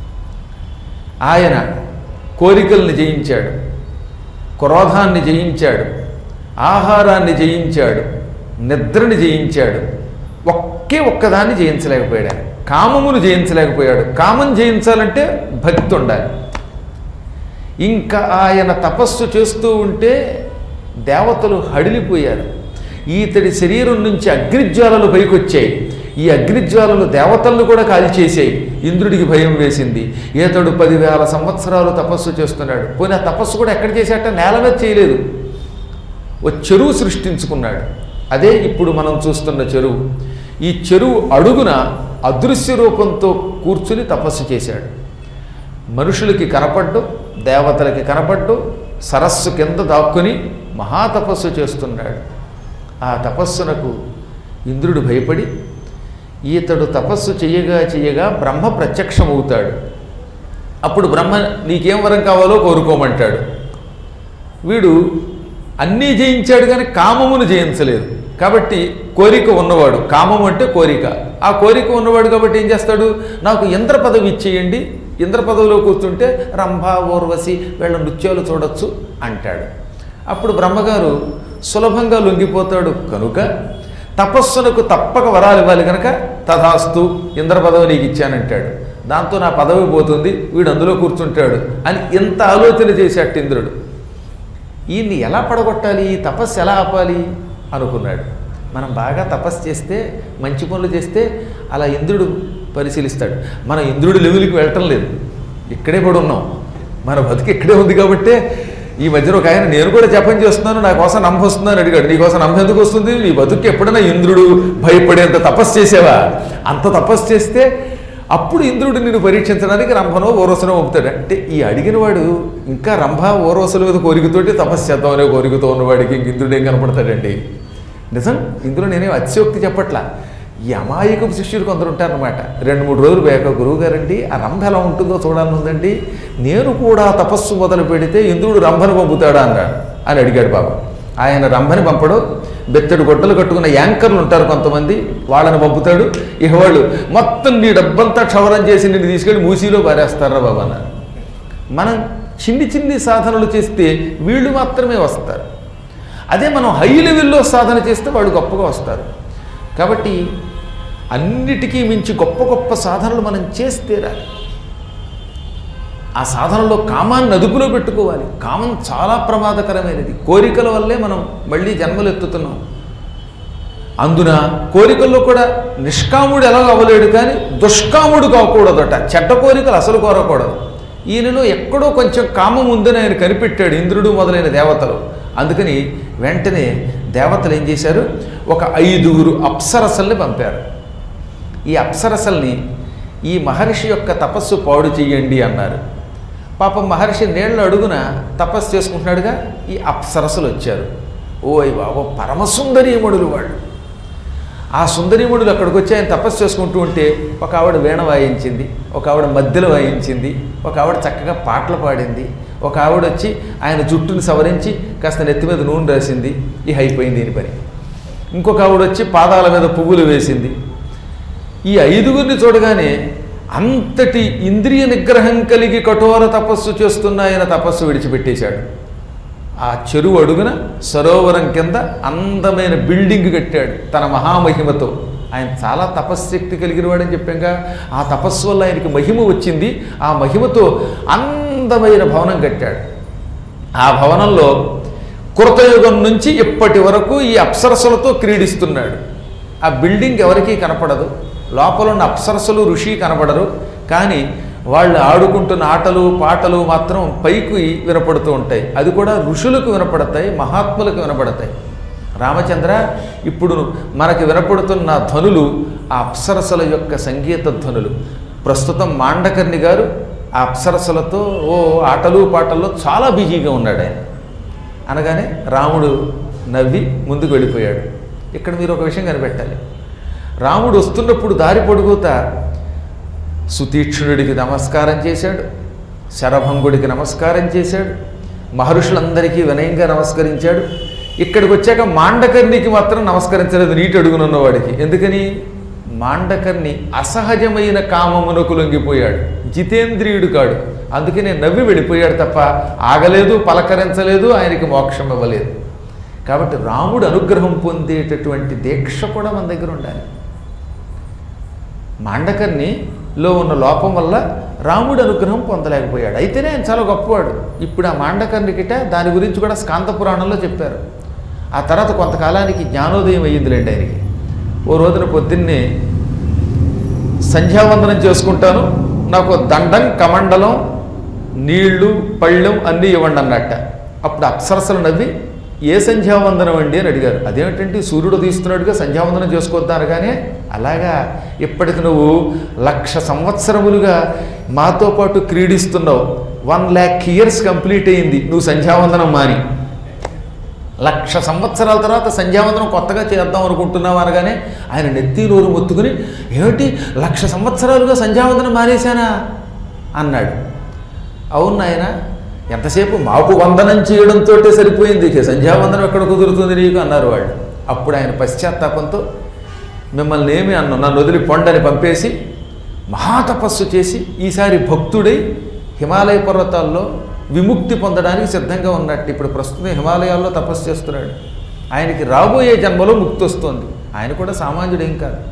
ఆయన కోరికల్ని జయించాడు, క్రోధాన్ని జయించాడు, ఆహారాన్ని జయించాడు, నిద్రని జయించాడు. ఒకే ఒక్కదాన్ని జయించలేకపోయాడు. ఆయన కామమును జయించలేకపోయాడు. కామం జయించాలంటే భక్తి ఉండాలి. ఇంకా ఆయన తపస్సు చేస్తూ ఉంటే దేవతలు హడిలిపోయారు. ఈతడి శరీరం నుంచి అగ్నిజ్వాలలు పైకొచ్చాయి. ఈ అగ్నిజ్వాలలు దేవతలను కూడా కాల్చేసాయి. ఇంద్రుడికి భయం వేసింది. ఈతడు పదివేల సంవత్సరాలు తపస్సు చేస్తున్నాడు. పోనీ ఆ తపస్సు కూడా ఎక్కడ చేశాట, నేల మీద చేయలేదు, ఓ చెరువు సృష్టించుకున్నాడు. అదే ఇప్పుడు మనం చూస్తున్న చెరువు. ఈ చెరువు అడుగున అదృశ్య రూపంతో కూర్చుని తపస్సు చేశాడు. మనుషులకి కనపడ్డు, దేవతలకి కనపడ్డు, సరస్సు కింద దాక్కుని మహాతపస్సు చేస్తున్నాడు. ఆ తపస్సునకు ఇంద్రుడు భయపడి ఈతడు తపస్సు చెయ్యగా చెయ్యగా బ్రహ్మ ప్రత్యక్షమవుతాడు. అప్పుడు బ్రహ్మ నీకేం వరం కావాలో కోరుకోమంటాడు. వీడు అన్నీ జయించాడు కానీ కామమును జయించలేదు. కాబట్టి కోరిక ఉన్నవాడు, కామము అంటే కోరిక, ఆ కోరిక ఉన్నవాడు కాబట్టి ఏం చేస్తాడు, నాకు ఇంద్ర పదవి ఇచ్చేయండి, ఇంద్ర పదవిలో కూర్చుంటే రంభ ఊర్వశి వీళ్ళ నృత్యాలు చూడొచ్చు అంటాడు. అప్పుడు బ్రహ్మగారు సులభంగా లొంగిపోతాడు కనుక తపస్సునకు తప్పక వరాలు ఇవ్వాలి కనుక తథాస్తు ఇంద్ర పదవి నీకు ఇచ్చానంటాడు. దాంతో నా పదవి పోతుంది, వీడు అందులో కూర్చుంటాడు అని ఇంత ఆలోచన చేశాడు ఇంద్రుడు. ఈయన్ని ఎలా పడగొట్టాలి, ఈ తపస్సు ఎలా ఆపాలి అనుకున్నాడు. మనం బాగా తపస్సు చేస్తే, మంచి పనులు చేస్తే అలా ఇంద్రుడు పరిశీలిస్తాడు. మనం ఇంద్రుడి లెవెల్కి వెళ్ళటం లేదు, ఇక్కడే పడి ఉన్నాం, మన బతుకు ఇక్కడే ఉంది. కాబట్టే ఈ మధ్యన ఒక ఆయన నేను కూడా జపం చేస్తున్నాను, నా కోసం నంబ వస్తుందని అడిగాడు. నీ కోసం నంబ ఎందుకు వస్తుంది, నీ బతుకు ఎప్పుడైనా ఇంద్రుడు భయపడేంత తపస్సు చేసేవా? అంత తపస్సు చేస్తే అప్పుడు ఇంద్రుడు నిన్ను పరీక్షించడానికి రంభనో ఓరోసనో పంపుతాడు. అంటే ఈ అడిగిన వాడు ఇంకా రంభ ఓరోసల మీద కోరికతోటి తపస్సు చేద్దామనే కోరికతో ఉన్నవాడికి ఇంక ఇంద్రుడు ఏం కనపడతాడండి? నిజం, ఇందులో నేనేం అతిశయోక్తి చెప్పట్లా. ఈ అమాయకపు శిష్యులు కొందరు ఉంటారనమాట. రెండు మూడు రోజులు పోయాక గురువు గారండి ఆ రంభ ఎలా ఉంటుందో చూడాలని ఉందండి, నేను కూడా తపస్సు మొదలు పెడితే ఇంద్రుడు రంభను పంపుతాడా అన్నాడు అని అడిగాడు బాబు. ఆయన రంభని పంపడు, బెత్తడు గొడ్డలు కట్టుకున్న యాంకర్లు ఉంటారు కొంతమంది, వాళ్ళని పంపుతాడు. ఇక వాళ్ళు మొత్తం నీ డబ్బంతా క్షవరం చేసి నిన్ను తీసుకెళ్ళి మూసీలో పారేస్తారా బాబు అన్నారు. మనం చిన్ని చిన్ని సాధనలు చేస్తే వీళ్ళు మాత్రమే వస్తారు. అదే మనం హై లెవెల్లో సాధన చేస్తే వాళ్ళు గొప్పగా వస్తారు. కాబట్టి అన్నిటికీ మించి గొప్ప గొప్ప సాధనలు మనం చేస్తేరాలి. ఆ సాధనలో కామాన్ని అదుపులో పెట్టుకోవాలి. కామం చాలా ప్రమాదకరమైనది. కోరికల వల్లే మనం మళ్ళీ జన్మలు ఎత్తుతున్నాం. అందున కోరికల్లో కూడా నిష్కాముడు ఎలా అవ్వలేడు కానీ దుష్కాముడు కాకూడదట. చెడ్డ కోరికలు అసలు కోరకూడదు. ఈయనలో ఎక్కడో కొంచెం కామం ఉందని ఆయన కనిపెట్టాడు ఇంద్రుడు మొదలైన దేవతలు. అందుకని వెంటనే దేవతలు ఏం చేశారు, ఒక ఐదుగురు అప్సరసల్ని పంపారు. ఈ అప్సరసల్ని ఈ మహర్షి యొక్క తపస్సు పాడు చెయ్యండి అన్నారు. పాపం మహర్షి నీళ్ళ అడుగున తపస్సు చేసుకుంటున్నాడుగా ఈ అప్సరసలు వచ్చారు. ఓయ్ బాబో, పరమసుందరీమణులు వాళ్ళు. ఆ సుందరీమణులు అక్కడికి వచ్చి ఆయన తపస్సు చేసుకుంటూ ఉంటే ఒక ఆవిడ వీణ వాయించింది, ఒక ఆవిడ మధ్యలో వాయించింది, ఒక ఆవిడ చక్కగా పాటలు పాడింది, ఒక ఆవిడ వచ్చి ఆయన జుట్టుని సవరించి కాస్త నెత్తి మీద నూనె రాసింది. ఇక అయిపోయింది దీని పని. ఇంకొక ఆవిడ వచ్చి పాదాల మీద పువ్వులు వేసింది. ఈ ఐదుగురిని చూడగానే అంతటి ఇంద్రియ నిగ్రహం కలిగి కఠోర తపస్సు చేస్తున్న ఆయన తపస్సు విడిచిపెట్టేశాడు. ఆ చెరువు అడుగున సరోవరం కింద అందమైన బిల్డింగ్ కట్టాడు తన మహామహిమతో. ఆయన చాలా తపశ్శక్తి కలిగిన వాడని చెప్పాక ఆ తపస్సు వల్ల ఆయనకి మహిమ వచ్చింది. ఆ మహిమతో అందమైన భవనం కట్టాడు. ఆ భవనంలో కృతయుగం నుంచి ఇప్పటి వరకు ఈ అప్సరసలతో క్రీడిస్తున్నాడు. ఆ బిల్డింగ్ ఎవరికీ కనపడదు, లోపల ఉన్న అప్సరసలు ఋషి కనపడరు, కానీ వాళ్ళు ఆడుకుంటున్న ఆటలు పాటలు మాత్రం పైకి వినపడుతూ ఉంటాయి. అది కూడా ఋషులకు వినపడతాయి, మహాత్ములకు వినపడతాయి. రామచంద్ర, ఇప్పుడు మనకి వినపడుతున్న ధ్వనులు ఆ అప్సరసల యొక్క సంగీత ధ్వనులు. ప్రస్తుతం మాండకర్ణి గారు ఆ అప్సరసలతో ఓ ఆటలు పాటల్లో చాలా బిజీగా ఉన్నాడు ఆయన. అనగానే రాముడు నవ్వి ముందుకు వెళ్ళిపోయాడు. ఇక్కడ మీరు ఒక విషయం కనిపెట్టాలి. రాముడు వస్తున్నప్పుడు దారి పొడుగుతా సుతీక్ష్ణుడికి నమస్కారం చేశాడు, శరభంగుడికి నమస్కారం చేశాడు, మహర్షులందరికీ వినయంగా నమస్కరించాడు. ఇక్కడికి వచ్చాక మాండకర్ణికి మాత్రం నమస్కరించలేదు, నీటి అడుగునున్నవాడికి. ఎందుకని? మాండకర్ణి అసహజమైన కామమునకు లొంగిపోయాడు, జితేంద్రియుడు కాడు. అందుకనే నవ్వి వెళ్ళిపోయాడు తప్ప ఆగలేదు, పలకరించలేదు, ఆయనకి మోక్షం ఇవ్వలేదు. కాబట్టి రాముడు అనుగ్రహం పొందేటటువంటి దీక్ష కూడా మన దగ్గర ఉండాలి. మాండకర్ణిలో ఉన్న లోపం వల్ల రాముడు అనుగ్రహం పొందలేకపోయాడు. అయితేనే ఆయన చాలా గొప్పవాడు. ఇప్పుడు ఆ మాండకర్ణికిట దాని గురించి కూడా స్కాంత పురాణంలో చెప్పారు. ఆ తర్వాత కొంతకాలానికి జ్ఞానోదయం అయ్యిందిలేండి ఆయనకి. ఓ రోజున పొద్దున్నే సంధ్యావందనం చేసుకుంటాను, నాకు దండం కమండలం నీళ్లు పళ్ళెం అన్నీ ఇవ్వండి అన్నట్ట. అప్పుడు అప్సరసలు నవ్వి ఏ సంధ్యావందనం అండి అని అడిగారు. అదేమిటంటే సూర్యుడు తీస్తున్నాడుగా సంధ్యావందనం చేసుకోవద్దా అనగానే, అలాగా ఇప్పటికి నువ్వు లక్ష సంవత్సరములుగా మాతో పాటు క్రీడిస్తున్నావు, వన్ ల్యాక్ ఇయర్స్ కంప్లీట్ అయింది నువ్వు సంధ్యావందనం మాని, లక్ష సంవత్సరాల తర్వాత సంధ్యావందనం కొత్తగా చేద్దాం అనుకుంటున్నావు అనగానే ఆయన నెత్తి నోరు మొత్తుకుని, ఏమిటి లక్ష సంవత్సరాలుగా సంధ్యావందనం మానేశానా అన్నాడు. అవును ఆయన, ఎంతసేపు మాకు వందనం చేయడంతో సరిపోయింది, సంధ్యావందనం ఎక్కడ కుదురుతుంది నీకు అన్నారు వాళ్ళు. అప్పుడు ఆయన పశ్చాత్తాపంతో, మిమ్మల్ని ఏమి అన్ను, నన్ను వదిలి పొండని పంపేసి మహాతపస్సు చేసి ఈసారి భక్తుడై హిమాలయ పర్వతాల్లో విముక్తి పొందడానికి సిద్ధంగా ఉన్నట్టు. ఇప్పుడు ప్రస్తుతం హిమాలయాల్లో తపస్సు చేస్తున్నాడు. ఆయనకి రాబోయే జన్మలో ముక్తి వస్తుంది. ఆయన కూడా సామాన్యుడేం కాదు.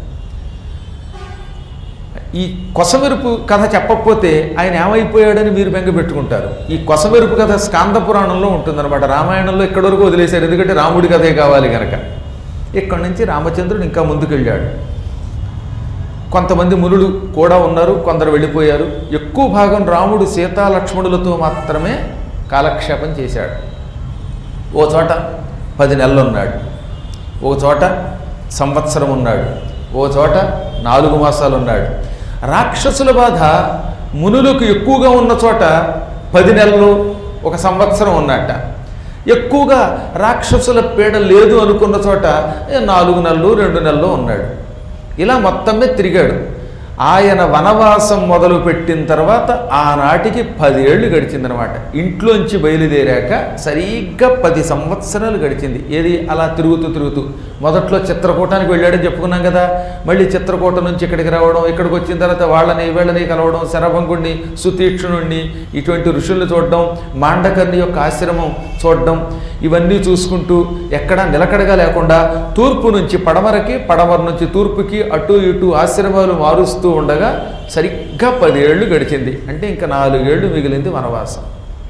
ఈ కొసమెరుపు కథ చెప్పకపోతే ఆయన ఏమైపోయాడని మీరు బెంగ పెట్టుకుంటారు. ఈ కొసమెరుపు కథ స్కాంద పురాణంలో ఉంటుందన్నమాట. రామాయణంలో ఎక్కడి వరకు వదిలేశారు, ఎందుకంటే రాముడి కథే కావాలి కనుక. ఇక్కడి నుంచి రామచంద్రుడు ఇంకా ముందుకెళ్ళాడు. కొంతమంది మునులు కూడా ఉన్నారు, కొందరు వెళ్ళిపోయారు. ఎక్కువ భాగం రాముడు సీతా లక్ష్మణులతో మాత్రమే కాలక్షేపం చేశాడు. ఓ చోట పది నెలలు ఉన్నాడు, ఓ చోట సంవత్సరం ఉన్నాడు, ఓ చోట నాలుగు మాసాలు ఉన్నాడు. రాక్షసుల బాధ మునులకు ఎక్కువగా ఉన్న చోట పది నెలలు ఒక సంవత్సరం ఉన్నట్ట. ఎక్కువగా రాక్షసుల పీడ లేదు అనుకున్న చోట నాలుగు నెలలు రెండు నెలలు ఉన్నాడు. ఇలా మొత్తమే తిరిగాడు. ఆయన వనవాసం మొదలుపెట్టిన తర్వాత ఆనాటికి పదేళ్లు గడిచిందనమాట. ఇంట్లోంచి బయలుదేరాక సరిగ్గా పది సంవత్సరాలు గడిచింది. ఏది అలా తిరుగుతూ తిరుగుతూ మొదట్లో చిత్రకూటానికి వెళ్ళాడని చెప్పుకున్నాం కదా. మళ్ళీ చిత్రకూట నుంచి ఇక్కడికి రావడం, ఇక్కడికి వచ్చిన తర్వాత వాళ్ళని వీళ్ళని కలవడం, శరభంగుణ్ణి, సుతీక్షణుణ్ణి, ఇటువంటి ఋషుల్ని చూడడం, మాండకర్ణి యొక్క ఆశ్రమం చూడడం, ఇవన్నీ చూసుకుంటూ ఎక్కడా నిలకడగా లేకుండా తూర్పు నుంచి పడమరకి, పడమర నుంచి తూర్పుకి అటు ఇటు ఆశ్రమాలు మారుస్తూ ఉండగా సరిగ్గా పదేళ్లు గడిచింది. అంటే ఇంకా నాలుగేళ్లు మిగిలింది వనవాసం.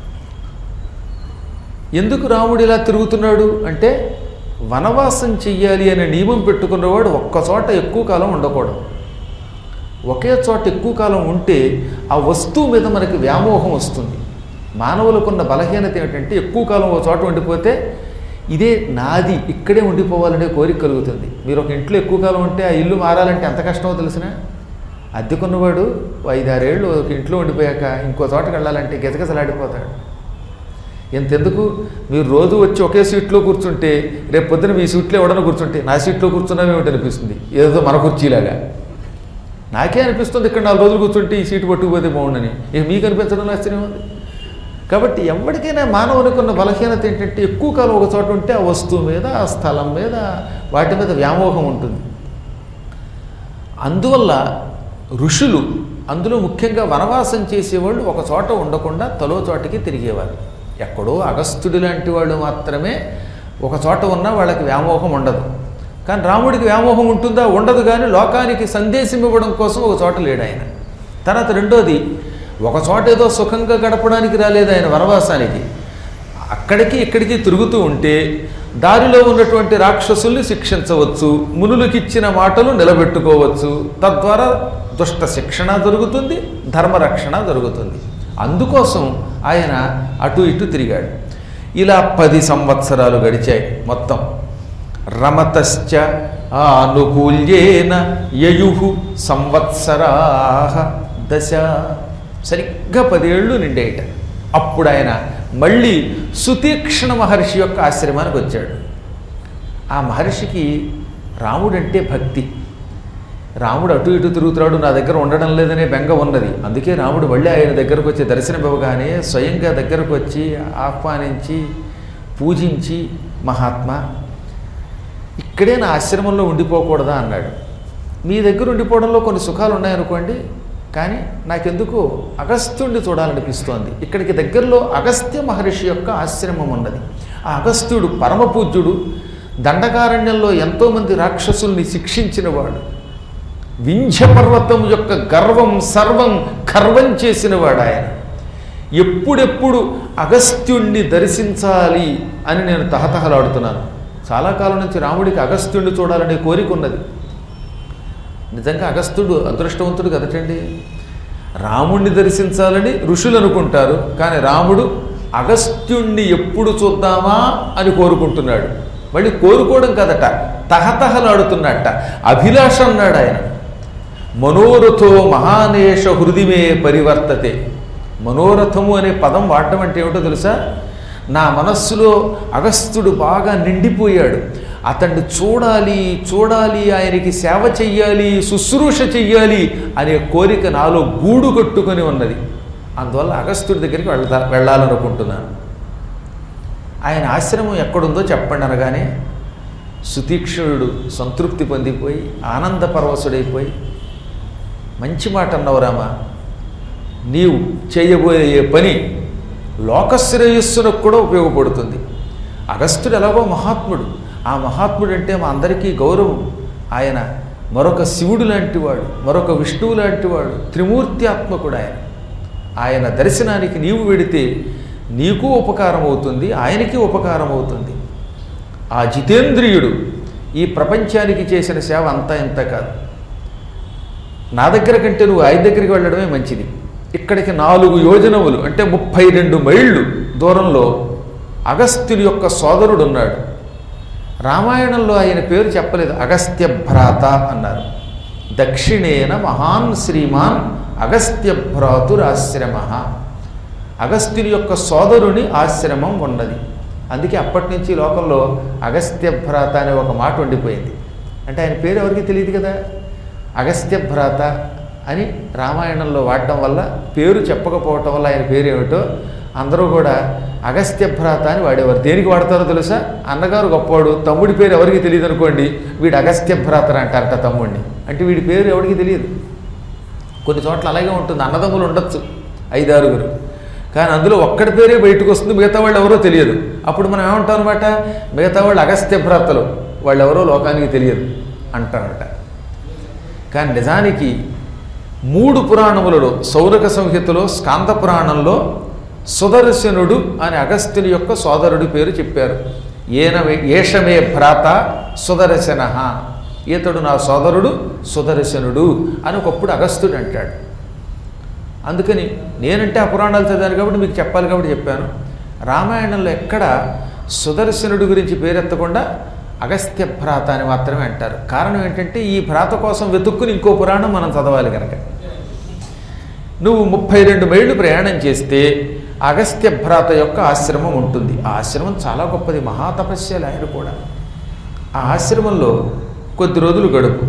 ఎందుకు రాముడు ఇలా తిరుగుతున్నాడు అంటే, వనవాసం చెయ్యాలి అనే నియమం పెట్టుకున్నవాడు ఒక్కచోట ఎక్కువ కాలం ఉండకూడదు. ఒకే చోట ఎక్కువ కాలం ఉంటే ఆ వస్తువు మీద మనకి వ్యామోహం వస్తుంది. మానవులకున్న బలహీనత ఏమిటంటే, ఎక్కువ కాలం ఒక చోట ఉండిపోతే ఇదే నాది, ఇక్కడే ఉండిపోవాలనే కోరిక కలుగుతుంది. మీరు ఒక ఇంట్లో ఎక్కువ కాలం ఉంటే ఆ ఇల్లు మారాలంటే ఎంత కష్టమో తెలిసినా, అద్దెకున్నవాడు ఐదారేళ్ళు ఒక ఇంట్లో ఉండిపోయాక ఇంకో చోటకి వెళ్ళాలంటే గజగజలాడిపోతాడు. ఎంతెందుకు, మీరు రోజు వచ్చి ఒకే సీట్లో కూర్చుంటే రేపు పొద్దున మీ సీట్లో ఎవడన్నా కూర్చుంటే నా సీట్లో కూర్చున్నామేమిటి అనిపిస్తుంది, ఏదో మన కుర్చీలాగా. నాకే అనిపిస్తుంది ఇక్కడ నాలుగు రోజులు కూర్చుంటే ఈ సీటు పట్టుకుపోతే బాగుండని. ఇక మీకు అనిపించడం ఆశ్చర్యం ఉంది. కాబట్టి ఎవరికైనా మానవునికి ఉన్న బలహీనత ఏంటంటే, ఎక్కువ కాలం ఒక చోట ఉంటే ఆ వస్తువు మీద, ఆ స్థలం మీద, వాటి మీద వ్యామోహం ఉంటుంది. అందువల్ల ఋషులు, అందులో ముఖ్యంగా వనవాసం చేసేవాళ్ళు ఒక చోట ఉండకుండా తలో చోటకి తిరిగేవారు. ఎక్కడో అగస్త్యుడు లాంటి వాళ్ళు మాత్రమే ఒక చోట ఉన్నా వాళ్ళకి వ్యామోహం ఉండదు. కానీ రాముడికి వ్యామోహం ఉంటుందా? ఉండదు. కానీ లోకానికి సందేశం ఇవ్వడం కోసం ఒక చోట లేడు ఆయన. తర్వాత రెండోది, ఒక చోట ఏదో సుఖంగా గడపడానికి రాలేదు ఆయన వనవాసానికి. అక్కడికి ఇక్కడికి తిరుగుతూ ఉంటే దారిలో ఉన్నటువంటి రాక్షసుల్ని శిక్షించవచ్చు, మునులకిచ్చిన మాటలు నిలబెట్టుకోవచ్చు. తద్వారా దుష్ట శిక్షణ జరుగుతుంది, ధర్మరక్షణ జరుగుతుంది. అందుకోసం ఆయన అటు ఇటు తిరిగాడు. ఇలా పది సంవత్సరాలు గడిచాయి మొత్తం. రమతశ్చ ఆనుకూల్యేన యయుః సంవత్సరాః దశ. సరిగ్గా పదేళ్ళు నిండేట. అప్పుడు ఆయన మళ్ళీ సుతీక్షణ మహర్షి యొక్క ఆశ్రమానికి వచ్చాడు. ఆ మహర్షికి రాముడంటే భక్తి. రాముడు అటు ఇటు తిరుగుతున్నాడు, నా దగ్గర ఉండడం లేదనే బెంగ ఉన్నది. అందుకే రాముడు మళ్ళీ ఆయన దగ్గరకు వచ్చి దర్శనం ఇవ్వగానే స్వయంగా దగ్గరకు వచ్చి ఆహ్వానించి పూజించి, మహాత్మా ఇక్కడే నా ఆశ్రమంలో ఉండిపోకూడదా అన్నాడు. మీ దగ్గర ఉండిపోవడంలో కొన్ని సుఖాలు ఉన్నాయనుకోండి, కానీ నాకెందుకు అగస్త్యుడిని చూడాలనిపిస్తోంది. ఇక్కడికి దగ్గరలో అగస్త్య మహర్షి యొక్క ఆశ్రమం ఉన్నది. ఆ అగస్త్యుడు పరమపూజ్యుడు, దండకారణ్యంలో ఎంతోమంది రాక్షసుల్ని శిక్షించినవాడు, వింధ్య పర్వతం యొక్క గర్వం సర్వం గర్వం చేసినవాడు ఆయన. ఎప్పుడెప్పుడు అగస్త్యుణ్ణి దర్శించాలి అని నేను తహతహలాడుతున్నాను. చాలా కాలం నుంచి రాముడికి అగస్త్యుణ్ణి చూడాలనే కోరిక ఉన్నది. నిజంగా అగస్త్యుడు అదృష్టవంతుడు కదటండి. రాముణ్ణి దర్శించాలని ఋషులు అనుకుంటారు, కానీ రాముడు అగస్త్యుణ్ణి ఎప్పుడు చూద్దామా అని కోరుకుంటున్నాడు. మళ్ళీ కోరుకోవడం కదట, తహతహలాడుతున్నట్ట, అభిలాష అన్నాడు ఆయన. మనోరథో మహానేష హృదిమే పరివర్తతే. మనోరథము అనే పదం వాడటం అంటే ఏమిటో తెలుసా? నా మనస్సులో అగస్త్యుడు బాగా నిండిపోయాడు, అతన్ని చూడాలి చూడాలి ఆయనకి సేవ చెయ్యాలి, శుశ్రూష చెయ్యాలి అనే కోరిక నాలో గూడు కట్టుకొని ఉన్నది. అందువల్ల అగస్త్యుడి దగ్గరికి వెళ్తా వెళ్ళాలనుకుంటున్నాను. ఆయన ఆశ్రమం ఎక్కడుందో చెప్పండి అనగానే సుతీక్ష్ణుడు సంతృప్తి పొందిపోయి ఆనంద పరవశుడైపోయి, మంచి మాట అన్నావు రామ, నీవు చేయబోయే పని లోకశ్రేయస్సునకు కూడా ఉపయోగపడుతుంది. అగస్త్యుడు ఎలాగో మహాత్ముడు, ఆ మహాత్ముడు అంటే మా అందరికీ గౌరవం. ఆయన మరొక శివుడు లాంటివాడు, మరొక విష్ణువు లాంటివాడు, త్రిమూర్త్యాత్మకుడు ఆయన. ఆయన దర్శనానికి నీవు వెడితే నీకు ఉపకారం అవుతుంది, ఆయనకి ఉపకారం అవుతుంది. ఆ జితేంద్రియుడు ఈ ప్రపంచానికి చేసిన సేవ అంతా ఇంత కాదు. నా దగ్గర కంటే నువ్వు ఆయన దగ్గరికి వెళ్ళడమే మంచిది. ఇక్కడికి నాలుగు యోజనములు అంటే ముప్పై రెండు మైళ్ళు దూరంలో అగస్త్యుని యొక్క సోదరుడు ఉన్నాడు. రామాయణంలో ఆయన పేరు చెప్పలేదు, అగస్త్య భ్రాత అన్నారు. దక్షిణేన మహాన్ శ్రీమాన్ అగస్త్య భ్రాతురాశ్రమ. అగస్త్యుని యొక్క సోదరుని ఆశ్రమం ఉన్నది. అందుకే అప్పటి నుంచి లోకంలో అగస్త్య భ్రాత అనే ఒక మాట ఉండిపోయింది. అంటే ఆయన పేరు ఎవరికి తెలియదు కదా, అగస్త్య భ్రాత అని రామాయణంలో వాడటం వల్ల, పేరు చెప్పకపోవటం వల్ల ఆయన పేరు ఏమిటో అందరూ కూడా అగస్త్య భ్రాత అని వాడేవారు. దేనికి వాడతారో తెలుసా? అన్నగారు గొప్పవాడు, తమ్ముడి పేరు ఎవరికి తెలియదు అనుకోండి, వీడు అగస్త్య భ్రాత అంటారట తమ్ముడిని. అంటే వీడి పేరు ఎవరికి తెలియదు. కొన్ని చోట్ల అలాగే ఉంటుంది, అన్నదమ్ములు ఉండొచ్చు ఐదారుగురు, కానీ అందులో ఒక్కడి పేరే బయటకు వస్తుంది, మిగతా వాళ్ళు ఎవరో తెలియదు. అప్పుడు మనం ఏమంటాం అనమాట, మిగతా వాళ్ళు అగస్త్య భ్రాతలు, వాళ్ళు ఎవరో లోకానికి తెలియదు అంటారట. కానీ నిజానికి మూడు పురాణములలో, సౌరక సంహితలో, స్కాంద పురాణంలో సుదర్శనుడు అని అగస్త్యుని యొక్క సోదరుడి పేరు చెప్పారు. ఏనమే ఏషమే భ్రాత సుదర్శన, ఈతడు నా సోదరుడు సుదర్శనుడు అని ఒకప్పుడు అగస్త్యుడు అంటాడు. అందుకని నేనంటే ఆ పురాణాలు చదివాను కాబట్టి మీకు చెప్పాలి కాబట్టి చెప్పాను. రామాయణంలో ఎక్కడ సుదర్శనుడి గురించి పేరెత్తకుండా అగస్త్య భ్రాత అని మాత్రమే అంటారు. కారణం ఏంటంటే ఈ భ్రాత కోసం వెతుక్కుని ఇంకో పురాణం మనం చదవాలి కనుక. నువ్వు ముప్పై రెండు మైళ్ళు ప్రయాణం చేస్తే అగస్త్య భ్రాత యొక్క ఆశ్రమం ఉంటుంది. ఆ ఆశ్రమం చాలా గొప్పది, మహాతపస్యలు ఆయన కూడా. ఆ ఆశ్రమంలో కొద్ది రోజులు గడుపు.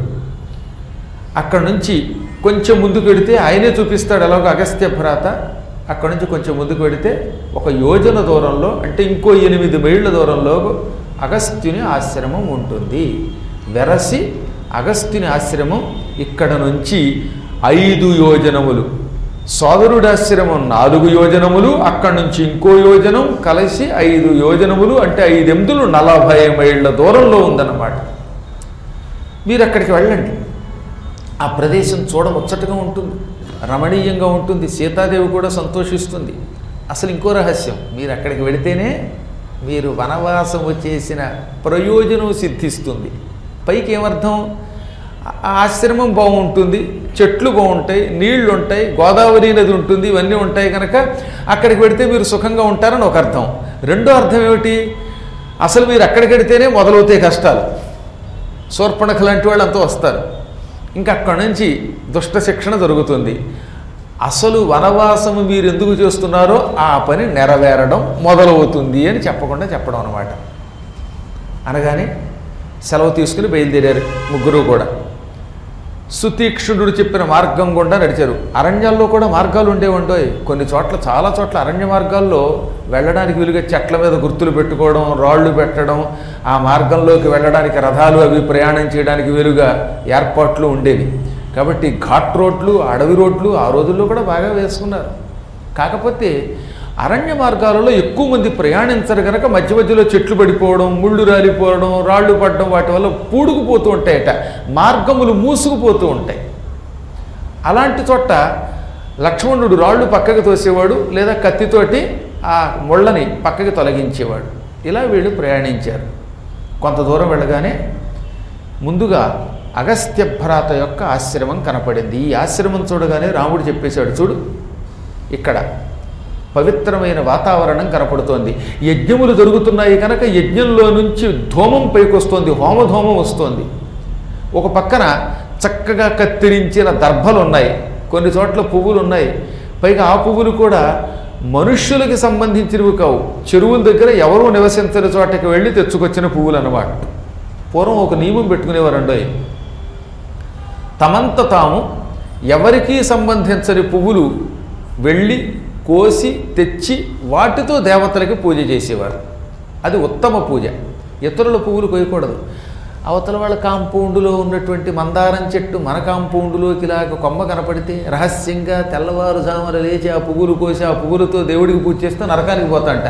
అక్కడ నుంచి కొంచెం ముందుకు వెడితే ఆయనే చూపిస్తాడు ఎలాగో అగస్త్య భ్రాత. అక్కడ నుంచి కొంచెం ముందుకు వెడితే ఒక యోజన దూరంలో, అంటే ఇంకో ఎనిమిది మైళ్ళ దూరంలో అగస్త్యుని ఆశ్రమం ఉంటుంది. వెరసి అగస్త్యుని ఆశ్రమం ఇక్కడ నుంచి ఐదు యోజనములు, సోదరుడాశ్రమం నాలుగు యోజనములు, అక్కడి నుంచి ఇంకో యోజనం కలిసి ఐదు యోజనములు, అంటే ఐదెనిమిదిలు నలభై మైళ్ళ దూరంలో ఉందన్నమాట. మీరు అక్కడికి వెళ్ళండి. ఆ ప్రదేశం చూడముచ్చటగా ఉంటుంది, రమణీయంగా ఉంటుంది, సీతాదేవి కూడా సంతోషిస్తుంది. అసలు ఇంకో రహస్యం, మీరు అక్కడికి వెళితేనే మీరు వనవాసము చేసిన ప్రయోజనం సిద్ధిస్తుంది. పైకి ఏమర్థం, ఆశ్రమం బాగుంటుంది, చెట్లు బాగుంటాయి, నీళ్లు ఉంటాయి, గోదావరి నది ఉంటుంది, ఇవన్నీ ఉంటాయి కనుక అక్కడికి వెడితే మీరు సుఖంగా ఉంటారని ఒక అర్థం. రెండో అర్థం ఏమిటి, అసలు మీరు అక్కడికి వెడితేనే మొదలవుతాయి కష్టాలు. శూర్పణఖ లాంటి వాళ్ళు అంతా వస్తారు. ఇంకా అక్కడి నుంచి దుష్ట శిక్షణ జరుగుతుంది. అసలు వనవాసము మీరు ఎందుకు చేస్తున్నారో ఆ పని నెరవేరడం మొదలవుతుంది అని చెప్పకుండా చెప్పడం అన్నమాట. అనగానే సెలవు తీసుకుని బయలుదేరారు ముగ్గురు కూడా. సుతీక్ష్ణుడు చెప్పిన మార్గం గుండా నడిచారు. అరణ్యాల్లో కూడా మార్గాలు ఉండేవండోయ్. కొన్ని చోట్ల, చాలా చోట్ల అరణ్య మార్గాల్లో వెళ్ళడానికి వీలుగా చెట్ల మీద గుర్తులు పెట్టుకోవడం, రాళ్ళు పెట్టడం, ఆ మార్గంలోకి వెళ్ళడానికి రథాలు అవి ప్రయాణం చేయడానికి వీలుగా ఏర్పాట్లు ఉండేవి. కాబట్టి ఘాట్ రోడ్లు, అడవి రోడ్లు ఆ రోజుల్లో కూడా బాగా వేసుకున్నారు. కాకపోతే అరణ్య మార్గాలలో ఎక్కువ మంది ప్రయాణించరు కనుక మధ్య మధ్యలో చెట్లు పడిపోవడం, ముళ్ళు రాలిపోవడం, రాళ్ళు పడడం, వాటి వల్ల పూడుకుపోతూ ఉంటాయట, మార్గములు మూసుకుపోతూ ఉంటాయి. అలాంటి చోట లక్ష్మణుడు రాళ్ళు పక్కకి తోసేవాడు, లేదా కత్తితోటి ఆ ముళ్ళని పక్కకి తొలగించేవాడు. ఇలా వీళ్ళు ప్రయాణించారు. కొంత దూరం వెళ్ళగానే ముందుగా అగస్త్య భ్రాత యొక్క ఆశ్రమం కనపడింది. ఈ ఆశ్రమం చూడగానే రాముడు చెప్పేశాడు, చూడు ఇక్కడ పవిత్రమైన వాతావరణం కనపడుతోంది. యజ్ఞములు జరుగుతున్నాయి కనుక యజ్ఞంలో నుంచి ధూమం పైకొస్తోంది, హోమధూమం వస్తోంది. ఒక పక్కన చక్కగా కత్తిరించిన దర్భలు ఉన్నాయి, కొన్ని చోట్ల పువ్వులు ఉన్నాయి. పైగా ఆ పువ్వులు కూడా మనుష్యులకి సంబంధించినవి కావు, చెరువుల దగ్గర ఎవరూ నివసించని చోటకి వెళ్ళి తెచ్చుకొచ్చిన పువ్వులు అన్నమాట. పూర్వం ఒక నియమం పెట్టుకునేవారండోయ్, తమంత తాము ఎవరికీ సంబంధించని పువ్వులు వెళ్ళి కోసి తెచ్చి వాటితో దేవతలకి పూజ చేసేవారు. అది ఉత్తమ పూజ. ఇతరుల పువ్వులు కోయకూడదు. అవతల వాళ్ళ కాంపౌండ్లో ఉన్నటువంటి మందారం చెట్టు మన కాంపౌండ్లోకి ఇలాగ కొమ్మ కనపడితే రహస్యంగా తెల్లవారుజామున లేచి ఆ పువ్వులు కోసి ఆ పువ్వులతో దేవుడికి పూజ చేస్తే నరకానికి పోతాంట.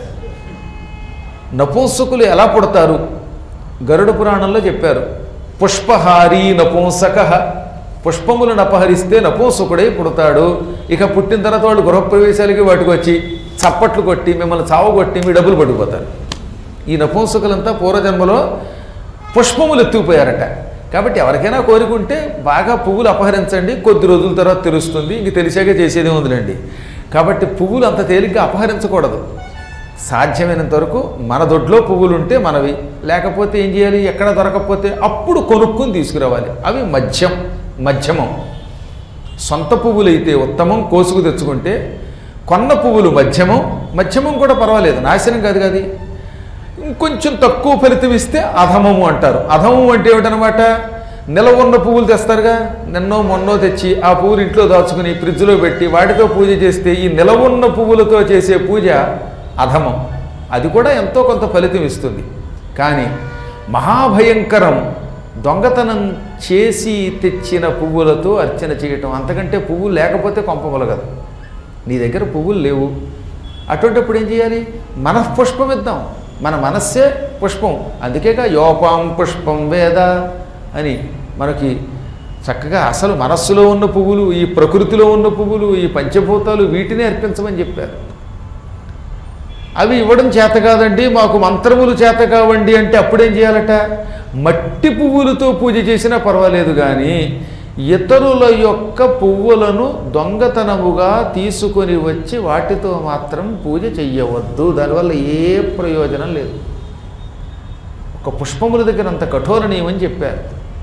నపుంసకులు ఎలా పుడతారు? గరుడ పురాణంలో చెప్పారు, పుష్పహారీ నపుంసక. పుష్పములను అపహరిస్తే నపుంసకుడై పుడతాడు. ఇక పుట్టిన తర్వాత వాళ్ళు గృహప్రవేశాలకి వాటికి వచ్చి చప్పట్లు కొట్టి మిమ్మల్ని చావు కొట్టి మీ డబ్బులు పట్టుకుపోతారు. ఈ నపుంసకులంతా పూర్వజన్మలో పుష్పములు ఎత్తుకుపోయారట. కాబట్టి ఎవరికైనా కోరుకుంటే బాగా పువ్వులు అపహరించండి, కొద్ది రోజుల తర్వాత తెలుస్తుంది, ఇంక తెలిసాక చేసేదే ఉందిలేండి. కాబట్టి పువ్వులు అంత తేలిగ్గా అపహరించకూడదు. సాధ్యమైనంత వరకు మన దొడ్లో పువ్వులు ఉంటే మనవి, లేకపోతే ఏం చేయాలి, ఎక్కడ దొరకకపోతే అప్పుడు కొనుక్కుని తీసుకురావాలి. అవి మధ్యం మధ్యమం. సొంత పువ్వులు అయితే ఉత్తమం, కోసుకు తెచ్చుకుంటే. కొన్న పువ్వులు మధ్యమం, మధ్యమం కూడా పర్వాలేదు, నాశనం కాదు కాదు. ఇంకొంచెం తక్కువ ఫలితం ఇస్తే అధమము అంటారు. అధమం అంటే ఏమిటనమాట, నిలవ ఉన్న పువ్వులు తెస్తారుగా, నిన్నో మొన్నో తెచ్చి ఆ పువ్వులు ఇంట్లో దాచుకుని ఫ్రిడ్జ్లో పెట్టి వాటితో పూజ చేస్తే ఈ నిలవున్న పువ్వులతో చేసే పూజ అధమం. అది కూడా ఎంతో కొంత ఫలితం ఇస్తుంది. కానీ మహాభయంకరం దొంగతనం చేసి తెచ్చిన పువ్వులతో అర్చన చేయటం. అంతకంటే పువ్వులు లేకపోతే కొంపమొలగదు. నీ దగ్గర పువ్వులు లేవు, అటువంటిప్పుడు ఏం చేయాలి, మనఃపుష్పం ఇద్దాం. మన మనస్సే పుష్పం. అందుకేగా యోపాం పుష్పం వేద అని మనకి చక్కగా అసలు మనస్సులో ఉన్న పువ్వులు, ఈ ప్రకృతిలో ఉన్న పువ్వులు, ఈ పంచభూతాలు, వీటిని అర్పించమని చెప్పారు. అవి ఇవ్వడం చేత కాదండి, మాకు మంత్రములు చేత కావండి అంటే అప్పుడేం చేయాలట, మట్టి పువ్వులతో పూజ చేసినా పర్వాలేదు, కానీ ఇతరుల యొక్క పువ్వులను దొంగతనముగా తీసుకొని వచ్చి వాటితో మాత్రం పూజ చెయ్యవద్దు. దానివల్ల ఏ ప్రయోజనం లేదు. ఒక పుష్పముల దగ్గర అంత కఠోర నియమని చెప్పారు.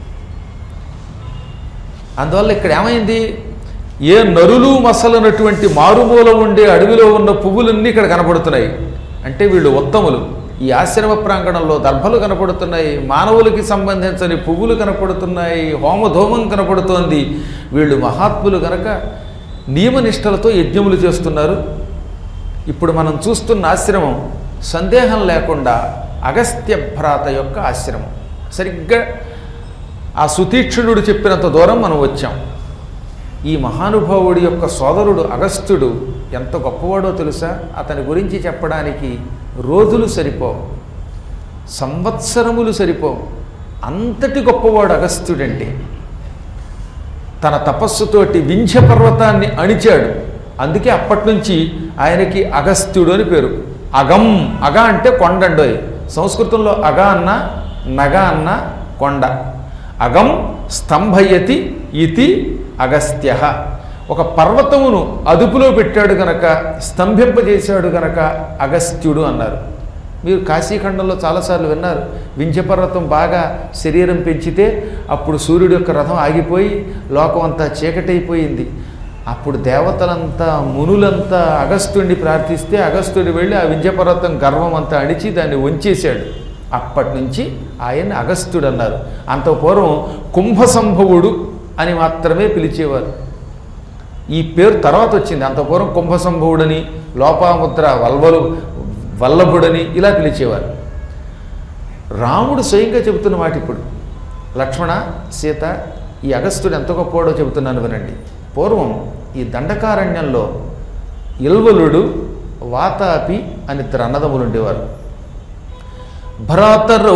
అందువల్ల ఇక్కడ ఏమైంది, ఏ నరులు మసలనటువంటి మారుమూల ఉండే అడవిలో ఉన్న పువ్వులన్నీ ఇక్కడ కనపడుతున్నాయి. అంటే వీళ్ళు ఉత్తములు. ఈ ఆశ్రమ ప్రాంగణంలో దర్భలు కనపడుతున్నాయి, మానవులకి సంబంధించని పువ్వులు కనపడుతున్నాయి, హోమధూమం కనపడుతోంది. వీళ్ళు మహాత్ములు కనుక నియమనిష్టలతో యజ్ఞములు చేస్తున్నారు. ఇప్పుడు మనం చూస్తున్న ఆశ్రమం సందేహం లేకుండా అగస్త్య భ్రాత యొక్క ఆశ్రమం. సరిగ్గా ఆ సుతీక్షణుడు చెప్పినంత దూరం మనం వచ్చాం. ఈ మహానుభావుడి యొక్క సోదరుడు అగస్త్యుడు ఎంత గొప్పవాడో తెలుసా? అతని గురించి చెప్పడానికి రోజులు సరిపోవు, సంవత్సరములు సరిపోవు. అంతటి గొప్పవాడు అగస్త్యుడంటే. తన తపస్సుతోటి వింధ్య పర్వతాన్ని అణిచాడు. అందుకే అప్పటి నుంచి ఆయనకి అగస్త్యుడు అని పేరు. అగం, అగ అంటే కొండండోయ్. సంస్కృతంలో అగ అన్న, నగ అన్న కొండ. అగం స్తంభయతి ఇతి అగస్త్య. ఒక పర్వతమును అదుపులో పెట్టాడు గనక, స్తంభింపజేశాడు గనక అగస్త్యుడు అన్నారు. మీరు కాశీఖండంలో చాలాసార్లు విన్నారు, వింధ్య పర్వతం బాగా శరీరం పెంచితే అప్పుడు సూర్యుడి యొక్క రథం ఆగిపోయి లోకం అంతా చీకటైపోయింది. అప్పుడు దేవతలంతా మునులంతా అగస్త్యుడిని ప్రార్థిస్తే అగస్త్యుడు వెళ్ళి ఆ వింధ్య పర్వతం గర్వం అంతా అణిచి దాన్ని వంచేశాడు. అప్పటి నుంచి ఆయన అగస్త్యుడు అన్నారు. అంత పూర్వం కుంభసంభవుడు అని మాత్రమే పిలిచేవారు. ఈ పేరు తర్వాత వచ్చింది. అంత పూర్వం కుంభసంభవుడని, లోపాముద్ర వల్వలు వల్లభుడని ఇలా పిలిచేవారు. రాముడు స్వయంగా చెబుతున్న మాట ఇప్పుడు, లక్ష్మణ సీత, ఈ అగస్త్యుడు ఎంత గొప్పవాడో చెబుతున్నాను వినండి. పూర్వం ఈ దండకారణ్యంలో ఇల్వలుడు, వాతాపి అని ఇద్దరు అన్నదమ్ములు ఉండేవారు. భ్రాతరౌ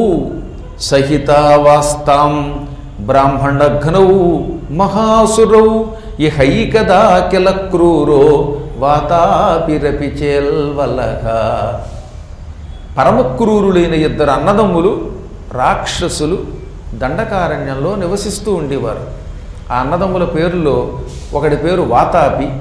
సహితావాస్తాం బ్రాహ్మణఘ్నౌ మహాసురౌ ఇహైకదా కిల క్రూరో వాతాపిరపి చేల్వలహ. పరమక్రూరులైన ఇద్దరు అన్నదమ్ములు రాక్షసులు దండకారణ్యంలో నివసిస్తూ ఉండేవారు. ఆ అన్నదమ్ముల పేరులో ఒకడి పేరు వాతాపి,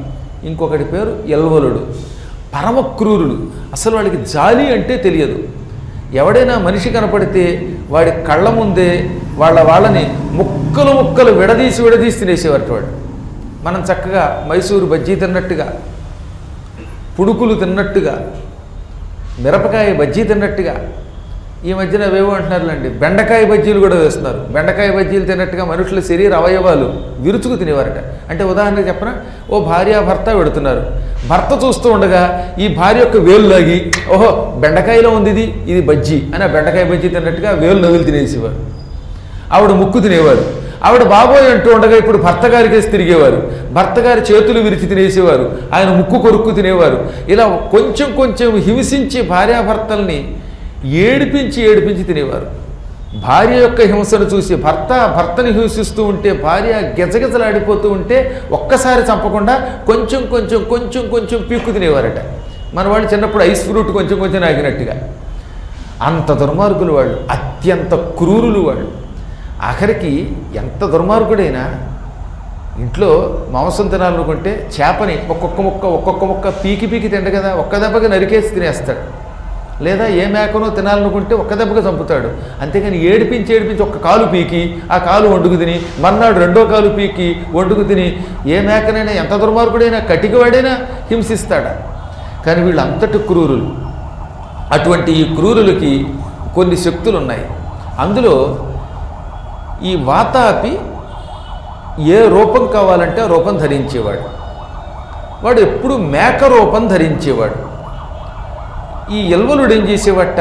ఇంకొకటి పేరు ఎల్వలుడు. పరమ క్రూరులు. అసలు వాళ్ళకి జాలి అంటే తెలియదు. ఎవడైనా మనిషి కనపడితే వాడి కళ్ళ ముందే వాళ్ళ వాళ్ళని ముక్కలు ముక్కలు విడదీసి విడదీసి తినేసేవారు వాడు. మనం చక్కగా మైసూరు బజ్జీ తిన్నట్టుగా, పుడుకులు తిన్నట్టుగా, మిరపకాయ బజ్జీ తిన్నట్టుగా, ఈ మధ్యన అవేవో అంటున్నారులేండి, బెండకాయ బజ్జీలు కూడా వేస్తున్నారు. బెండకాయ బజ్జీలు తిన్నట్టుగా మనుషుల శరీర అవయవాలు విరుచుకు తినేవారట. అంటే ఉదాహరణకు చెప్పన, ఓ భార్య భర్త పెడుతున్నారు. భర్త చూస్తూ ఉండగా ఈ భార్య యొక్క వేలు లాగి, ఓహో బెండకాయలో ఉంది ఇది ఇది బజ్జీ అని ఆ బెండకాయ బజ్జీ తిన్నట్టుగా వేలు నవ్వులు తినేసేవారు. ఆవిడ ముక్కు తినేవారు. ఆవిడ బాబోయ్ అంటూ ఉండగా ఇప్పుడు భర్త గారికి వేసి తిరిగేవారు. భర్త గారి చేతులు విరిచి తినేసేవారు. ఆయన ముక్కు కొరుక్కు తినేవారు. ఇలా కొంచెం కొంచెం హింసించి భార్యాభర్తల్ని ఏడిపించి ఏడిపించి తినేవారు. భార్య యొక్క హింసను చూసి భర్త భర్తని హింసిస్తూ ఉంటే, భార్య గెజగెజలాడిపోతూ ఉంటే ఒక్కసారి చంపకుండా కొంచెం కొంచెం కొంచెం కొంచెం పీక్కు తినేవారట. మన వాళ్ళు చిన్నప్పుడు ఐస్ ఫ్రూట్ కొంచెం కొంచెం నాగినట్టుగా. అంత దుర్మార్గులు వాళ్ళు, అత్యంత క్రూరులు వాళ్ళు. ఆఖరికి ఎంత దుర్మార్గుడైనా ఇంట్లో మాంసం తినాలనుకుంటే చేపని ఒక్కొక్క ముక్క ఒక్కొక్క ముక్క పీకి పీకి తిండ కదా, ఒక్క దెబ్బకి నరికేసి తినేస్తాడు. లేదా ఏ మేకనో తినాలనుకుంటే ఒక్క దెబ్బగా చంపుతాడు. అంతేకాని ఏడిపించి ఏడిపించి ఒక్క కాలు పీకి ఆ కాలు వండుకు తిని మర్నాడు రెండో కాలు పీకి వండుకు తిని ఏ మేకనైనా ఎంత దుర్మార్గుడైనా కటికవాడైనా హింసిస్తాడా. కానీ వీళ్ళు అంతటి క్రూరులు. అటువంటి ఈ క్రూరులకి కొన్ని శక్తులు ఉన్నాయి. అందులో ఈ వాతాపి ఏ రూపం కావాలంటే ఆ రూపం ధరించేవాడు. వాడు ఎప్పుడు మేక రూపం ధరించేవాడు. ఈ ఎల్వలుడు ఏం చేసేవట,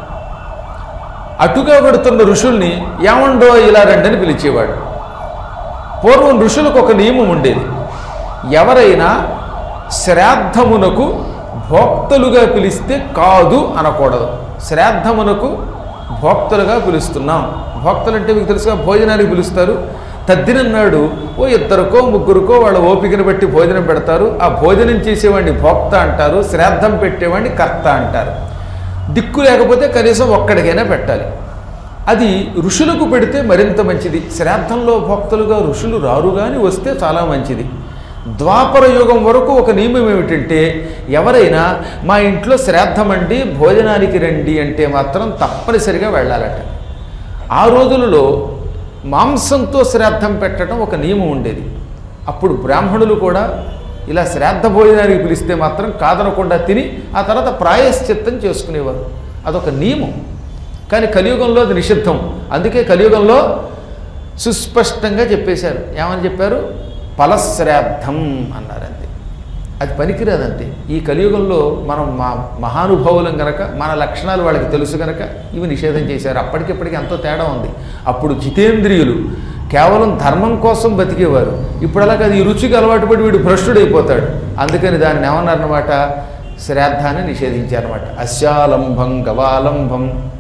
అటుగా పడుతున్న ఋషుల్ని ఏమండో ఇలా రండని పిలిచేవాడు. పూర్వం ఋషులకు ఒక నియమం ఉండేది. ఎవరైనా శ్రాద్ధమునకు భోక్తలుగా పిలిస్తే కాదు అనకూడదు. శ్రాద్ధమునకు భోక్తలుగా పిలుస్తున్నాం. భోక్తలు అంటే మీకు తెలుసుగా భోజనానికి పిలుస్తారు. తద్దినన్నాడు ఓ ఇద్దరికో ముగ్గురికో వాళ్ళ ఓపికను బట్టి భోజనం పెడతారు. ఆ భోజనం చేసేవాడిని భోక్త అంటారు. శ్రాద్ధం పెట్టేవాడిని కర్త అంటారు. దిక్కు లేకపోతే కనీసం ఒక్కడికైనా పెట్టాలి. అది ఋషులకు పెడితే మరింత మంచిది. శ్రాద్ధంలో భోక్తలుగా ఋషులు రారు కానీ వస్తే చాలా మంచిది. ద్వాపర యుగం వరకు ఒక నియమం ఏమిటంటే, ఎవరైనా మా ఇంట్లో శ్రాద్ధం అండి భోజనానికి రండి అంటే మాత్రం తప్పనిసరిగా వెళ్ళాలట. ఆ రోజులలో మాంసంతో శ్రాద్ధం పెట్టడం ఒక నియమం ఉండేది. అప్పుడు బ్రాహ్మణులు కూడా ఇలా శ్రాద్ధ భోజనానికి పిలిస్తే మాత్రం కాదనకుండా తిని ఆ తర్వాత ప్రాయశ్చిత్తం చేసుకునేవారు. అదొక నియమం. కానీ కలియుగంలో అది నిషిద్ధం. అందుకే కలియుగంలో సుస్పష్టంగా చెప్పేశారు. ఏమని చెప్పారు? ఫలశ్రాద్ధం అన్నారంతే. అది పనికిరాదంతే. ఈ కలియుగంలో మనం మా మహానుభావులం గనక, మన లక్షణాలు వాళ్ళకి తెలుసు గనక ఇవి నిషేధం చేశారు. అప్పటికిప్పటికీ ఎంతో తేడా ఉంది. అప్పుడు జితేంద్రియులు కేవలం ధర్మం కోసం బతికేవారు. ఇప్పుడు అలాగే అది ఈ రుచికి అలవాటు పడి వీడు భ్రష్టుడైపోతాడు. అందుకని దాన్ని ఏమన్నారన్నమాట, శ్రాద్ధాన్ని నిషేధించారన్నమాట. అస్యాలంభం గవాలంభం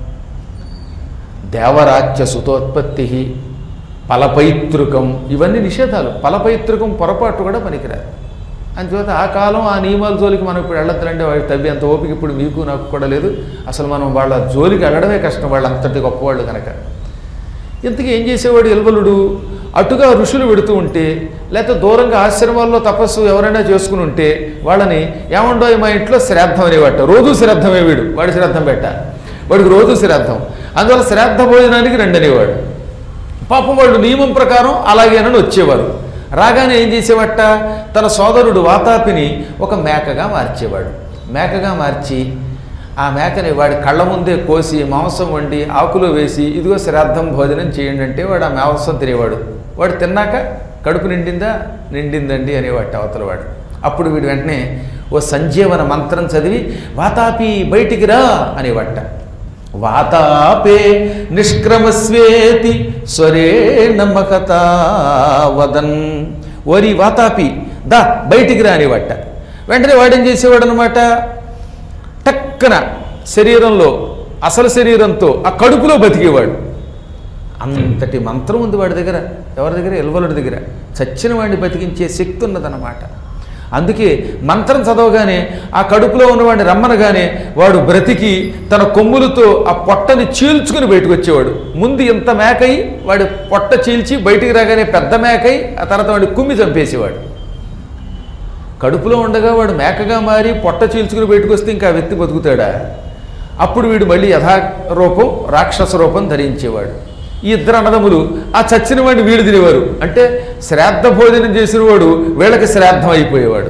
దేవరాజ్య సుతోత్పత్తి ఫలపైతృకం, ఇవన్నీ నిషేధాలు. ఫలపైతృకం పొరపాటు కూడా పనికిరాదు. అంతేత ఆ కాలం ఆ నియమాల జోలికి మనం ఇప్పుడు వెళ్ళొద్దంటే వాడి తవ్వి అంత ఓపిక ఇప్పుడు మీకు నాకు కూడా లేదు. అసలు మనం వాళ్ళ జోలికి వెళ్ళడమే కష్టం, వాళ్ళు అంతటి గొప్పవాళ్ళు కనుక. ఇంతకీ ఏం చేసేవాడు ఎల్వలుడు? అటుగా ఋషులు పెడుతూ ఉంటే, లేకపోతే దూరంగా ఆశ్రమాల్లో తపస్సు ఎవరైనా చేసుకుని ఉంటే వాళ్ళని ఏమండో మా ఇంట్లో శ్రాద్ధం అనేవాట. రోజు శ్రాద్ధమే, వీడు వాడి శ్రాద్ధం పెట్టాలి, వాడికి రోజు శ్రాద్ధం. అందువల్ల శ్రాద్ధ భోజనానికి రండి అనేవాడు. పాపం వాళ్ళు నియమం ప్రకారం అలాగేనని వచ్చేవారు. రాగానే ఏం చేసేవట, తన సోదరుడు వాతాపిని ఒక మేకగా మార్చేవాడు. మేకగా మార్చి ఆ మేకని వాడి కళ్ళ ముందే కోసి మాంసం వండి ఆకులో వేసి ఇదిగో శ్రాద్ధం భోజనం చేయండి అంటే వాడు ఆ మాంసం తినేవాడు. వాడు తిన్నాక కడుపు నిండిందా, నిండిందండి అనేవాడు అవతల వాడు. అప్పుడు వీడు వెంటనే ఓ సంజీవన మంత్రం చదివి వాతాపి బయటికి రా అనేవాట. వాతాపే నిష్క్రమస్వేతి స్వరేణ మహతా వదన్, ఓరి వాతాపి దా బయటికి రానివట. వెంటనే వాడేం చేసేవాడు అనమాట, టక్కన శరీరంలో అసలు శరీరంతో ఆ కడుపులో బతికేవాడు. అంతటి మంత్రం ఉంది వాడి దగ్గర. ఎవరి దగ్గర? ఎల్వలుడి దగ్గర. చచ్చిన వాడిని బతికించే శక్తి ఉన్నదన్నమాట. అందుకే మంత్రం చదవగానే ఆ కడుపులో ఉన్నవాడిని రమ్మనగానే వాడు బ్రతికి తన కొమ్ములతో ఆ పొట్టని చీల్చుకుని బయటకు వచ్చేవాడు. ముందు ఇంత మేకై వాడి పొట్ట చీల్చి బయటికి రాగానే పెద్ద మేకై ఆ తర్వాత వాడి కుమ్మి చంపేసేవాడు. కడుపులో ఉండగా వాడు మేకగా మారి పొట్ట చీల్చుకుని బయటకు వస్తే ఇంకా ఆ వ్యక్తి బతుకుతాడా? అప్పుడు వీడు మళ్ళీ యథారూపం రాక్షస రూపం ధరించేవాడు. ఈ ఇద్దరు అన్నదమ్ములు ఆ చచ్చిన వాడిని వీడు తినేవారు. అంటే శ్రాద్ధ భోజనం చేసిన వాడు వీళ్ళకి శ్రాద్ధం అయిపోయేవాడు.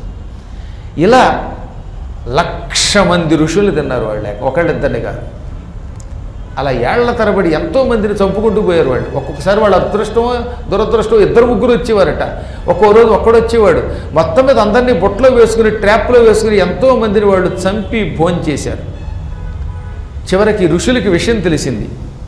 ఇలా లక్ష మంది ఋషులు తిన్నారు వాళ్ళే, ఒకళ్ళిద్దరిని కాదు. అలా ఏళ్ల తరబడి ఎంతో మందిని చంపుకుంటూ పోయారు వాళ్ళు. ఒక్కొక్కసారి వాళ్ళ అదృష్టమో దురదృష్టమో ఇద్దరు ముగ్గురు వచ్చేవారట. ఒక్కో రోజు ఒక్కడు వచ్చేవాడు. మొత్తం మీద అందరినీ బొట్లో వేసుకుని ట్రాప్లో వేసుకుని ఎంతో మందిని వాళ్ళు చంపి భోంచేశారు. చివరికి ఋషులకి విషయం తెలిసింది.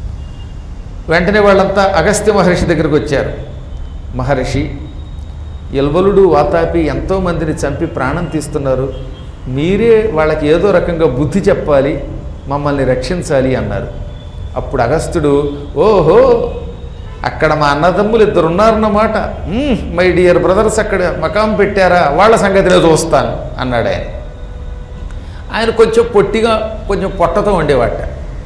వెంటనే వాళ్ళంతా అగస్త్య మహర్షి దగ్గరికి వచ్చారు. మహర్షి, ఎల్వలుడు వాతాపి ఎంతో మందిని చంపి ప్రాణం తీస్తున్నారు, మీరే వాళ్ళకి ఏదో రకంగా బుద్ధి చెప్పాలి, మమ్మల్ని రక్షించాలి అన్నారు. అప్పుడు అగస్త్యుడు, ఓహో అక్కడ మా అన్నదమ్ములు ఇద్దరు ఉన్నారన్నమాట, మై డియర్ బ్రదర్స్ అక్కడ మకాం పెట్టారా, వాళ్ళ సంగతి నేను చూస్తాను అన్నాడు ఆయన. ఆయన కొంచెం పొట్టిగా కొంచెం పొట్టతో ఉండేవాట.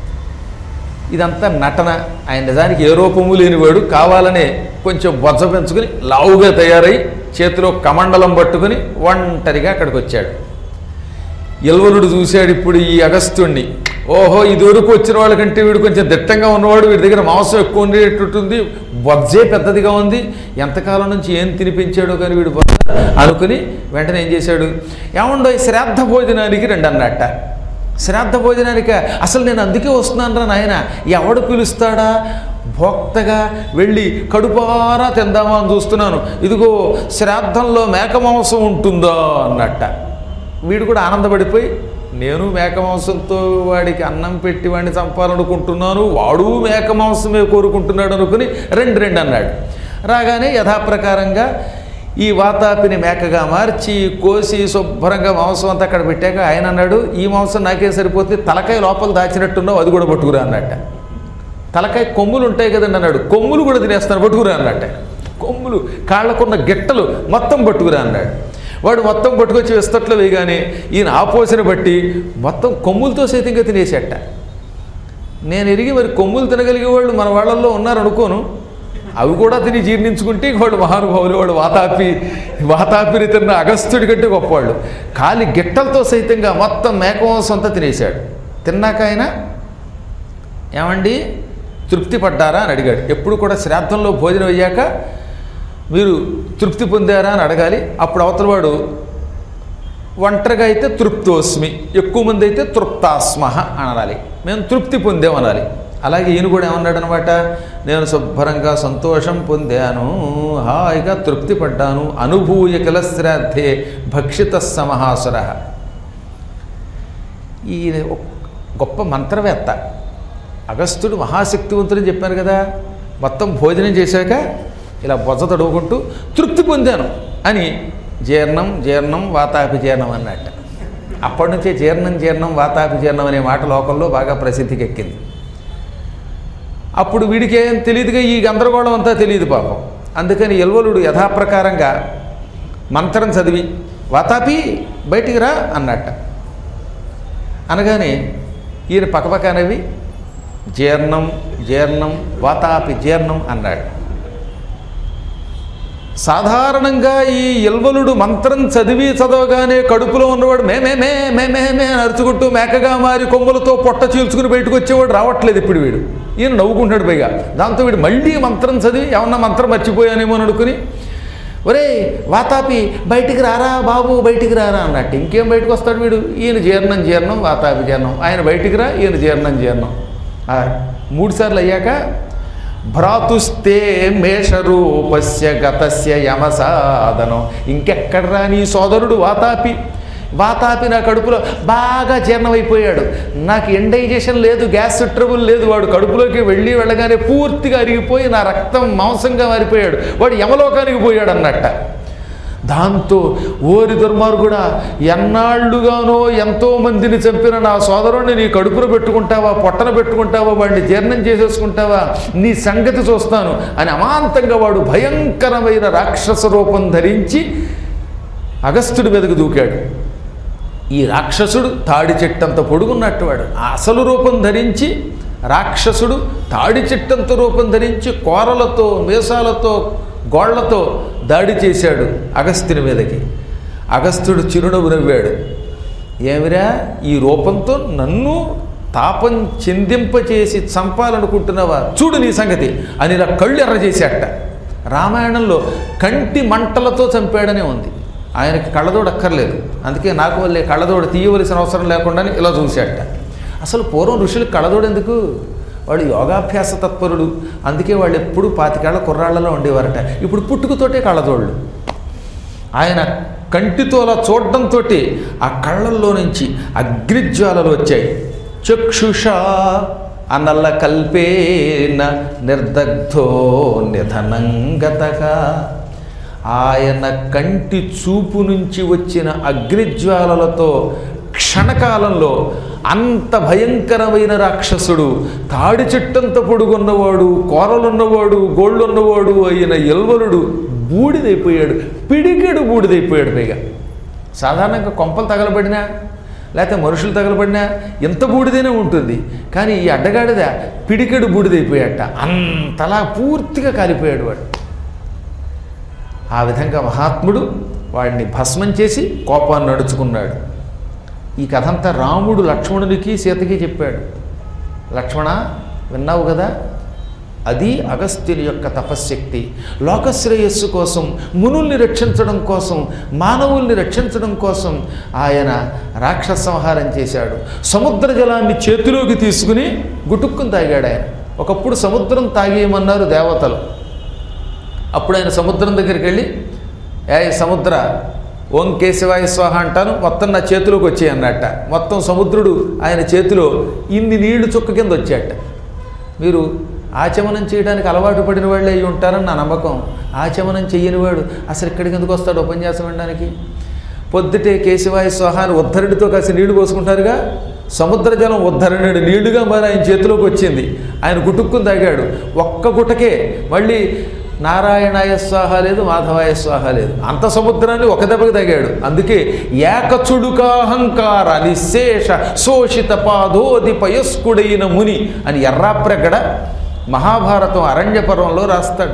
ఇదంతా నటన. ఆయన నిజానికి ఏ రూపము లేనివాడు, కావాలనే కొంచెం బొజ్జ పెంచుకుని లావుగా తయారై చేతిలో కమండలం పట్టుకుని ఒంటరిగా అక్కడికి వచ్చాడు. ఎల్వలుడు చూశాడు ఇప్పుడు ఈ అగస్త్యుణ్ణి. ఓహో, ఇదివరకు వచ్చిన వాళ్ళకంటే వీడు కొంచెం దిట్టంగా ఉన్నవాడు, వీడి దగ్గర మాంసం ఎక్కువ ఉండేటట్టుంది, బొజ్జే పెద్దదిగా ఉంది, ఎంతకాలం నుంచి ఏం తినిపించాడో కానీ వీడు బొజ్జ అనుకుని వెంటనే ఏం చేశాడు, ఏముండో ఈ శ్రాద్ధ భోజనానికి రండి అన్నట్ట. శ్రాద్ధ భోజనానికి అసలు నేను అందుకే వస్తున్నాను రా నాయన, ఎవడు పిలుస్తాడా, భోక్తగా వెళ్ళి కడుపారా తిందామా అని చూస్తున్నాను, ఇదిగో శ్రాద్ధంలో మేక మాంసం ఉంటుందా అన్నట్ట. వీడు కూడా ఆనందపడిపోయి, నేను మేక మాంసంతో వాడికి అన్నం పెట్టి వాడిని చంపాలనుకుంటున్నాను, వాడు మేక మాంసమే కోరుకుంటున్నాడు అనుకుని రెండు రెండు అన్నాడు. రాగానే యథాప్రకారంగా ఈ వాతాపిని మేకగా మార్చి కోసి శుభ్రంగా మాంసం అంతా అక్కడ పెట్టాక ఆయన అన్నాడు, ఈ మాంసం నాకేం సరిపోతుంది, తలకాయ లోపల దాచినట్టున్నావు, అది కూడా పట్టుకురా అన్నట్ట. తలకాయ కొమ్ములు ఉంటాయి కదండి అన్నాడు, కొమ్ములు కూడా తినేస్తాను పట్టుకురా అన్నట్ట. కొమ్ములు, కాళ్ళకున్న గిట్టలు మొత్తం పట్టుకురా అన్నాడు. వాడు మొత్తం పట్టుకొచ్చి విస్తట్లో వేయగానే ఈయన ఆపోసిన బట్టి మొత్తం కొమ్ములతో సైతంగా తినేసేట. నేను ఎరిగి మరి కొమ్ములు తినగలిగే వాళ్ళు మన వాళ్ళల్లో ఉన్నారు అనుకోను, అవి కూడా తిని జీర్ణించుకుంటే వాడు మహానుభావులు. వాడు వాతాపి వాతాపిని తిన్న అగస్త్యుడి కంటే గొప్పవాళ్ళు. కాలి గిట్టలతో సైతంగా మొత్తం మేకమాంసం అంతా తినేశాడు. తిన్నాక ఆయన, ఏమండి తృప్తి పడ్డారా అని అడిగాడు. ఎప్పుడు కూడా శ్రాద్ధంలో భోజనం అయ్యాక మీరు తృప్తి పొందారా అని అడగాలి. అప్పుడు అవతలవాడు ఒంటరిగా అయితే తృప్తోస్మి, ఎక్కువ మంది అయితే తృప్తాస్మహ అనాలి, మేము తృప్తి పొందామనాలి. అలాగే ఈయన కూడా ఏమన్నాడు అనమాట, నేను శుభ్రంగా సంతోషం పొందాను, హాయిగా తృప్తి పడ్డాను, అనుభూయ కిల శ్రాద్ధే భక్షిత సమహాసుర. ఈయన గొప్ప మంత్రవేత్త అగస్త్యుడు, మహాశక్తివంతుడని చెప్పాను కదా. మొత్తం భోజనం చేశాక ఇలా బొజ్జ తడువుకుంటూ తృప్తి పొందాను అని జీర్ణం జీర్ణం వాతాపి జీర్ణం అన్నట్ట. అప్పటి నుంచే జీర్ణం జీర్ణం వాతాపి జీర్ణం అనే మాట లోకంలో బాగా ప్రసిద్ధికి ఎక్కింది. అప్పుడు వీడికి ఏం తెలియదుగా, ఈ గందరగోళం అంతా తెలియదు పాపం. అందుకని ఎల్వలుడు యథాప్రకారంగా మంత్రం చదివి వాతాపి బయటికి రా అన్నట్ట. అనగానే ఈయన పక్కపక్కనవి జీర్ణం జీర్ణం వాతాపి జీర్ణం అన్నాడు. సాధారణంగా ఈ ఎల్వలుడు మంత్రం చదివి చదవగానే కడుపులో ఉన్నవాడు మేమే మే మేమే మే అరుచుకుంటూ మేకగా మారి కొమ్ములతో పొట్ట చీల్చుకుని బయటకు వచ్చేవాడు రావట్లేదు. ఇప్పుడు వీడు ఈయన నవ్వుకుంటాడు పైగా. దాంతో వీడు మళ్ళీ మంత్రం చదివి ఏమన్నా మంత్రం మర్చిపోయానేమో అని అనుకుని, ఒరే వాతాపి బయటికి రారా బాబు బయటికి రారా అన్నట్టు. ఇంకేం బయటకు వస్తాడు వీడు, ఈయన జీర్ణం జీర్ణం వాతాపి జీర్ణం, ఆయన బయటికి రా, ఈయన జీర్ణం జీర్ణం. మూడు సార్లు అయ్యాక భ్రాతుస్తే మేషరూపస్య గతస్య యమసాధనం, ఇంకెక్కడరా నీ సోదరుడు వాతాపి, వాతాపి నా కడుపులో బాగా జీర్ణమైపోయాడు, నాకు ఇండైజేషన్ లేదు, గ్యాస్ ట్రబుల్ లేదు, వాడు కడుపులోకి వెళ్ళి వెళ్ళగానే పూర్తిగా అరిగిపోయి నా రక్తం మాంసంగా మారిపోయాడు, వాడు యమలోకానికి పోయాడు అన్నట్ట. దాంతో ఓరి దుర్మార్గుడా, ఎన్నాళ్ళుగానో ఎంతోమందిని చంపిన నా సోదరుణ్ణి నీ కడుపులో పెట్టుకుంటావా, పొట్టన పెట్టుకుంటావా, వాడిని జీర్ణం చేసేసుకుంటావా, నీ సంగతి చూస్తాను అని అమాంతంగా వాడు భయంకరమైన రాక్షస రూపం ధరించి అగస్త్యుడి మీదకు దూకాడు. ఈ రాక్షసుడు తాడి చెట్టంత పొడుగున్నట్టు వాడు అసలు రూపం ధరించి, రాక్షసుడు తాడి చెట్టంత రూపం ధరించి కోరలతో మీసాలతో గోళ్లతో దాడి చేశాడు అగస్త్యుని మీదకి. అగస్త్యుడు చిరునవ్వు నవ్వాడు. ఏమిరా, ఈ రూపంతో నన్ను తాపం చెందింపచేసి చంపాలనుకుంటున్నావా? చూడు నీ సంగతి అని ఇలా కళ్ళు ఎర్ర చేశాట. రామాయణంలో కంటి మంటలతో చంపాడనే ఉంది, ఆయనకి కళ్ళదోడు అక్కర్లేదు. అందుకే నాకు వల్లే కళ్ళదోడు తీయవలసిన అవసరం లేకుండానే ఇలా చూశాట. అసలు పూర్వం ఋషులకు కళ్ళదోడు ఎందుకు? వాళ్ళు యోగాభ్యాస తత్పరుడు, అందుకే వాళ్ళు ఎప్పుడు పాతికేళ్ల కుర్రాళ్లలో ఉండేవారట. ఇప్పుడు పుట్టుకతోటే కళ్ళదోళ్ళు. ఆయన కంటితో అలా చూడడంతో ఆ కళ్ళల్లో నుంచి అగ్నిజ్వాలలు వచ్చాయి. చక్షుషా అనల్ల కల్పేన నిర్దగ్ధో నిధనంగతగా. ఆయన కంటి చూపు నుంచి వచ్చిన అగ్నిజ్వాలలతో క్షణకాలంలో అంత భయంకరమైన రాక్షసుడు, తాడి చెట్టంత పొడుగున్నవాడు, కోరలున్నవాడు, గోళ్ళున్నవాడు అయిన ఎల్వలుడు బూడిదైపోయాడు. పిడికెడు బూడిదైపోయాడు. పైగా సాధారణంగా కొంపలు తగలబడినా లేకపోతే మనుషులు తగలబడినా ఎంత బూడిదైనా ఉంటుంది, కానీ ఈ అడ్డగాడిద పిడికెడు బూడిదైపోయాట. అంతలా పూర్తిగా కాలిపోయాడు వాడు. ఆ విధంగా మహాత్ముడు వాడిని భస్మం చేసి కోపాన్ని నడుచుకున్నాడు. ఈ కథంతా రాముడు లక్ష్మణునికి సీతకి చెప్పాడు. లక్ష్మణ, విన్నావు కదా, అది అగస్త్యుని యొక్క తపశ్శక్తి. లోకశ్రేయస్సు కోసం, మునుల్ని రక్షించడం కోసం, మానవుల్ని రక్షించడం కోసం ఆయన రాక్షస సంహారం చేశాడు. సముద్ర జలాన్ని చేతిలోకి తీసుకుని గుటుక్కుని తాగాడు ఆయన. ఒకప్పుడు సముద్రం తాగేయమన్నారు దేవతలు. అప్పుడు ఆయన సముద్రం దగ్గరికి వెళ్ళి, ఏ సముద్ర, ఓం కేశవాయ స్వాహ అంటాను, మొత్తం నా చేతిలోకి వచ్చాయి అన్నట్ట. మొత్తం సముద్రుడు ఆయన చేతిలో ఇన్ని నీళ్లు చుక్క కింద వచ్చాట. మీరు ఆచమనం చేయడానికి అలవాటు పడిన వాళ్ళే అయి ఉంటారని నా నమ్మకం. ఆచమనం చెయ్యనివాడు అసలు ఇక్కడికి ఎందుకు వస్తాడు ఉపన్యాసం వినడానికి? పొద్దుటే కేశవాయ స్వాహాన్ని ఉద్ధరణితో కాసి నీళ్లు పోసుకుంటారుగా, సముద్ర జలం ఉద్ధరణుడు నీళ్లుగా మరి ఆయన చేతిలోకి వచ్చింది. ఆయన గుటుక్కుని తాగాడు. ఒక్క గుటకే మళ్ళీ నారాయణాయ స్వాహ లేదు, మాధవాయ స్వాహ లేదు. అంత సముద్రాన్ని ఒక దెబ్బకి తాగాడు. అందుకే ఏకచుడుకాహంకార నిశేష శోషిత పాదోది పయస్కుడైన ముని అని ఎర్రాప్రగడ మహాభారతం అరణ్యపర్వంలో రాస్తాడు.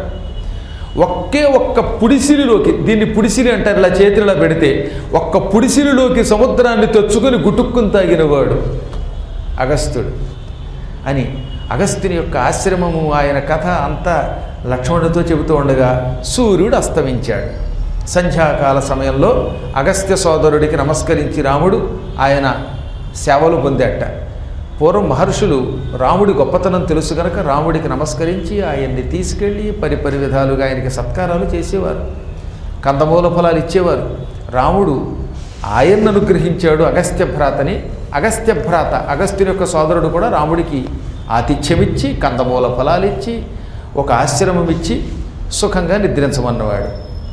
ఒకే ఒక్క పుడిసిలిలోకి, దీన్ని పుడిసిలి అంటారు, ఇలా చేతిలో పెడితే ఒక్క పుడిసిలిలోకి సముద్రాన్ని తెచ్చుకొని గుటుక్కుని తాగినవాడు అగస్త్యుడు అని అగస్త్యుని యొక్క ఆశ్రమము, ఆయన కథ అంతా లక్ష్మణుడితో చెబుతూ ఉండగా సూర్యుడు అస్తమించాడు. సంధ్యాకాల సమయంలో అగస్త్య సోదరుడికి నమస్కరించి రాముడు ఆయన సేవలు పొందేట. పూర్వం మహర్షులు రాముడి గొప్పతనం తెలుసు కనుక రాముడికి నమస్కరించి ఆయన్ని తీసుకెళ్ళి పరిపరి విధాలుగా ఆయనకి సత్కారాలు చేసేవారు, కందమూల ఫలాలు ఇచ్చేవారు. రాముడు ఆయన్ను అనుగ్రహించాడు అగస్త్య భ్రాతని. అగస్త్య భ్రాత అగస్త్యుని యొక్క సోదరుడు కూడా రాముడికి ఆతిథ్యమిచ్చి, కందమూల ఫలాలు ఇచ్చి, ఒక ఆశ్రమం ఇచ్చి సుఖంగా నిద్రించమన్నవాడు.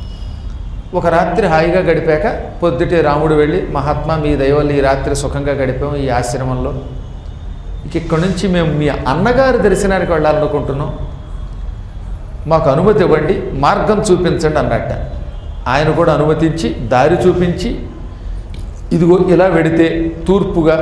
ఒక రాత్రి హాయిగా గడిపాక పొద్దుటే రాముడు వెళ్ళి, మహాత్మా మీ దయవల్ల ఈ రాత్రి సుఖంగా గడిపాము ఈ ఆశ్రమంలో, ఇక ఇక్కడి నుంచి మేము మీ అన్నగారి దర్శనానికి వెళ్ళాలనుకుంటున్నాం, మాకు అనుమతి ఇవ్వండి, మార్గం చూపించండి అన్నట్ట. ఆయన కూడా అనుమతించి దారి చూపించి, ఇదిగో ఇలా వెడితే తూర్పుగా,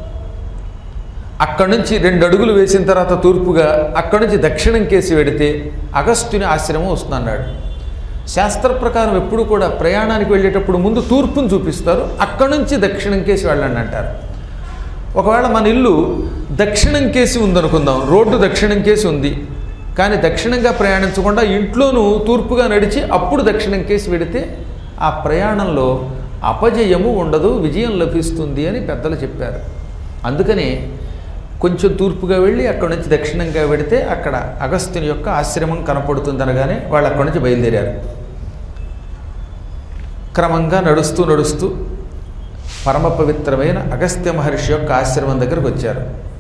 అక్కడి నుంచి రెండు అడుగులు వేసిన తర్వాత తూర్పుగా, అక్కడి నుంచి దక్షిణం కేసి వెడితే అగస్త్యుని ఆశ్రమం వస్తుందన్నాడు. శాస్త్ర ప్రకారం ఎప్పుడు కూడా ప్రయాణానికి వెళ్ళేటప్పుడు ముందు తూర్పును చూపిస్తారు, అక్కడి నుంచి దక్షిణం కేసి వెళ్ళండి అంటారు. ఒకవేళ మన ఇల్లు దక్షిణం కేసి ఉందనుకుందాం, రోడ్డు దక్షిణం కేసి ఉంది, కానీ దక్షిణంగా ప్రయాణించకుండా ఇంట్లోనూ తూర్పుగా నడిచి అప్పుడు దక్షిణం కేసి వెడితే ఆ ప్రయాణంలో అపజయము ఉండదు, విజయం లభిస్తుంది అని పెద్దలు చెప్పారు. అందుకని కొంచెం తూర్పుగా వెళ్ళి అక్కడి నుంచి దక్షిణంగా వెడితే అక్కడ అగస్త్యుని యొక్క ఆశ్రమం కనపడుతుందనగానే వాళ్ళు అక్కడి నుంచి బయలుదేరారు. క్రమంగా నడుస్తూ నడుస్తూ పరమ పవిత్రమైన అగస్త్య మహర్షి యొక్క ఆశ్రమం దగ్గరకు వచ్చారు.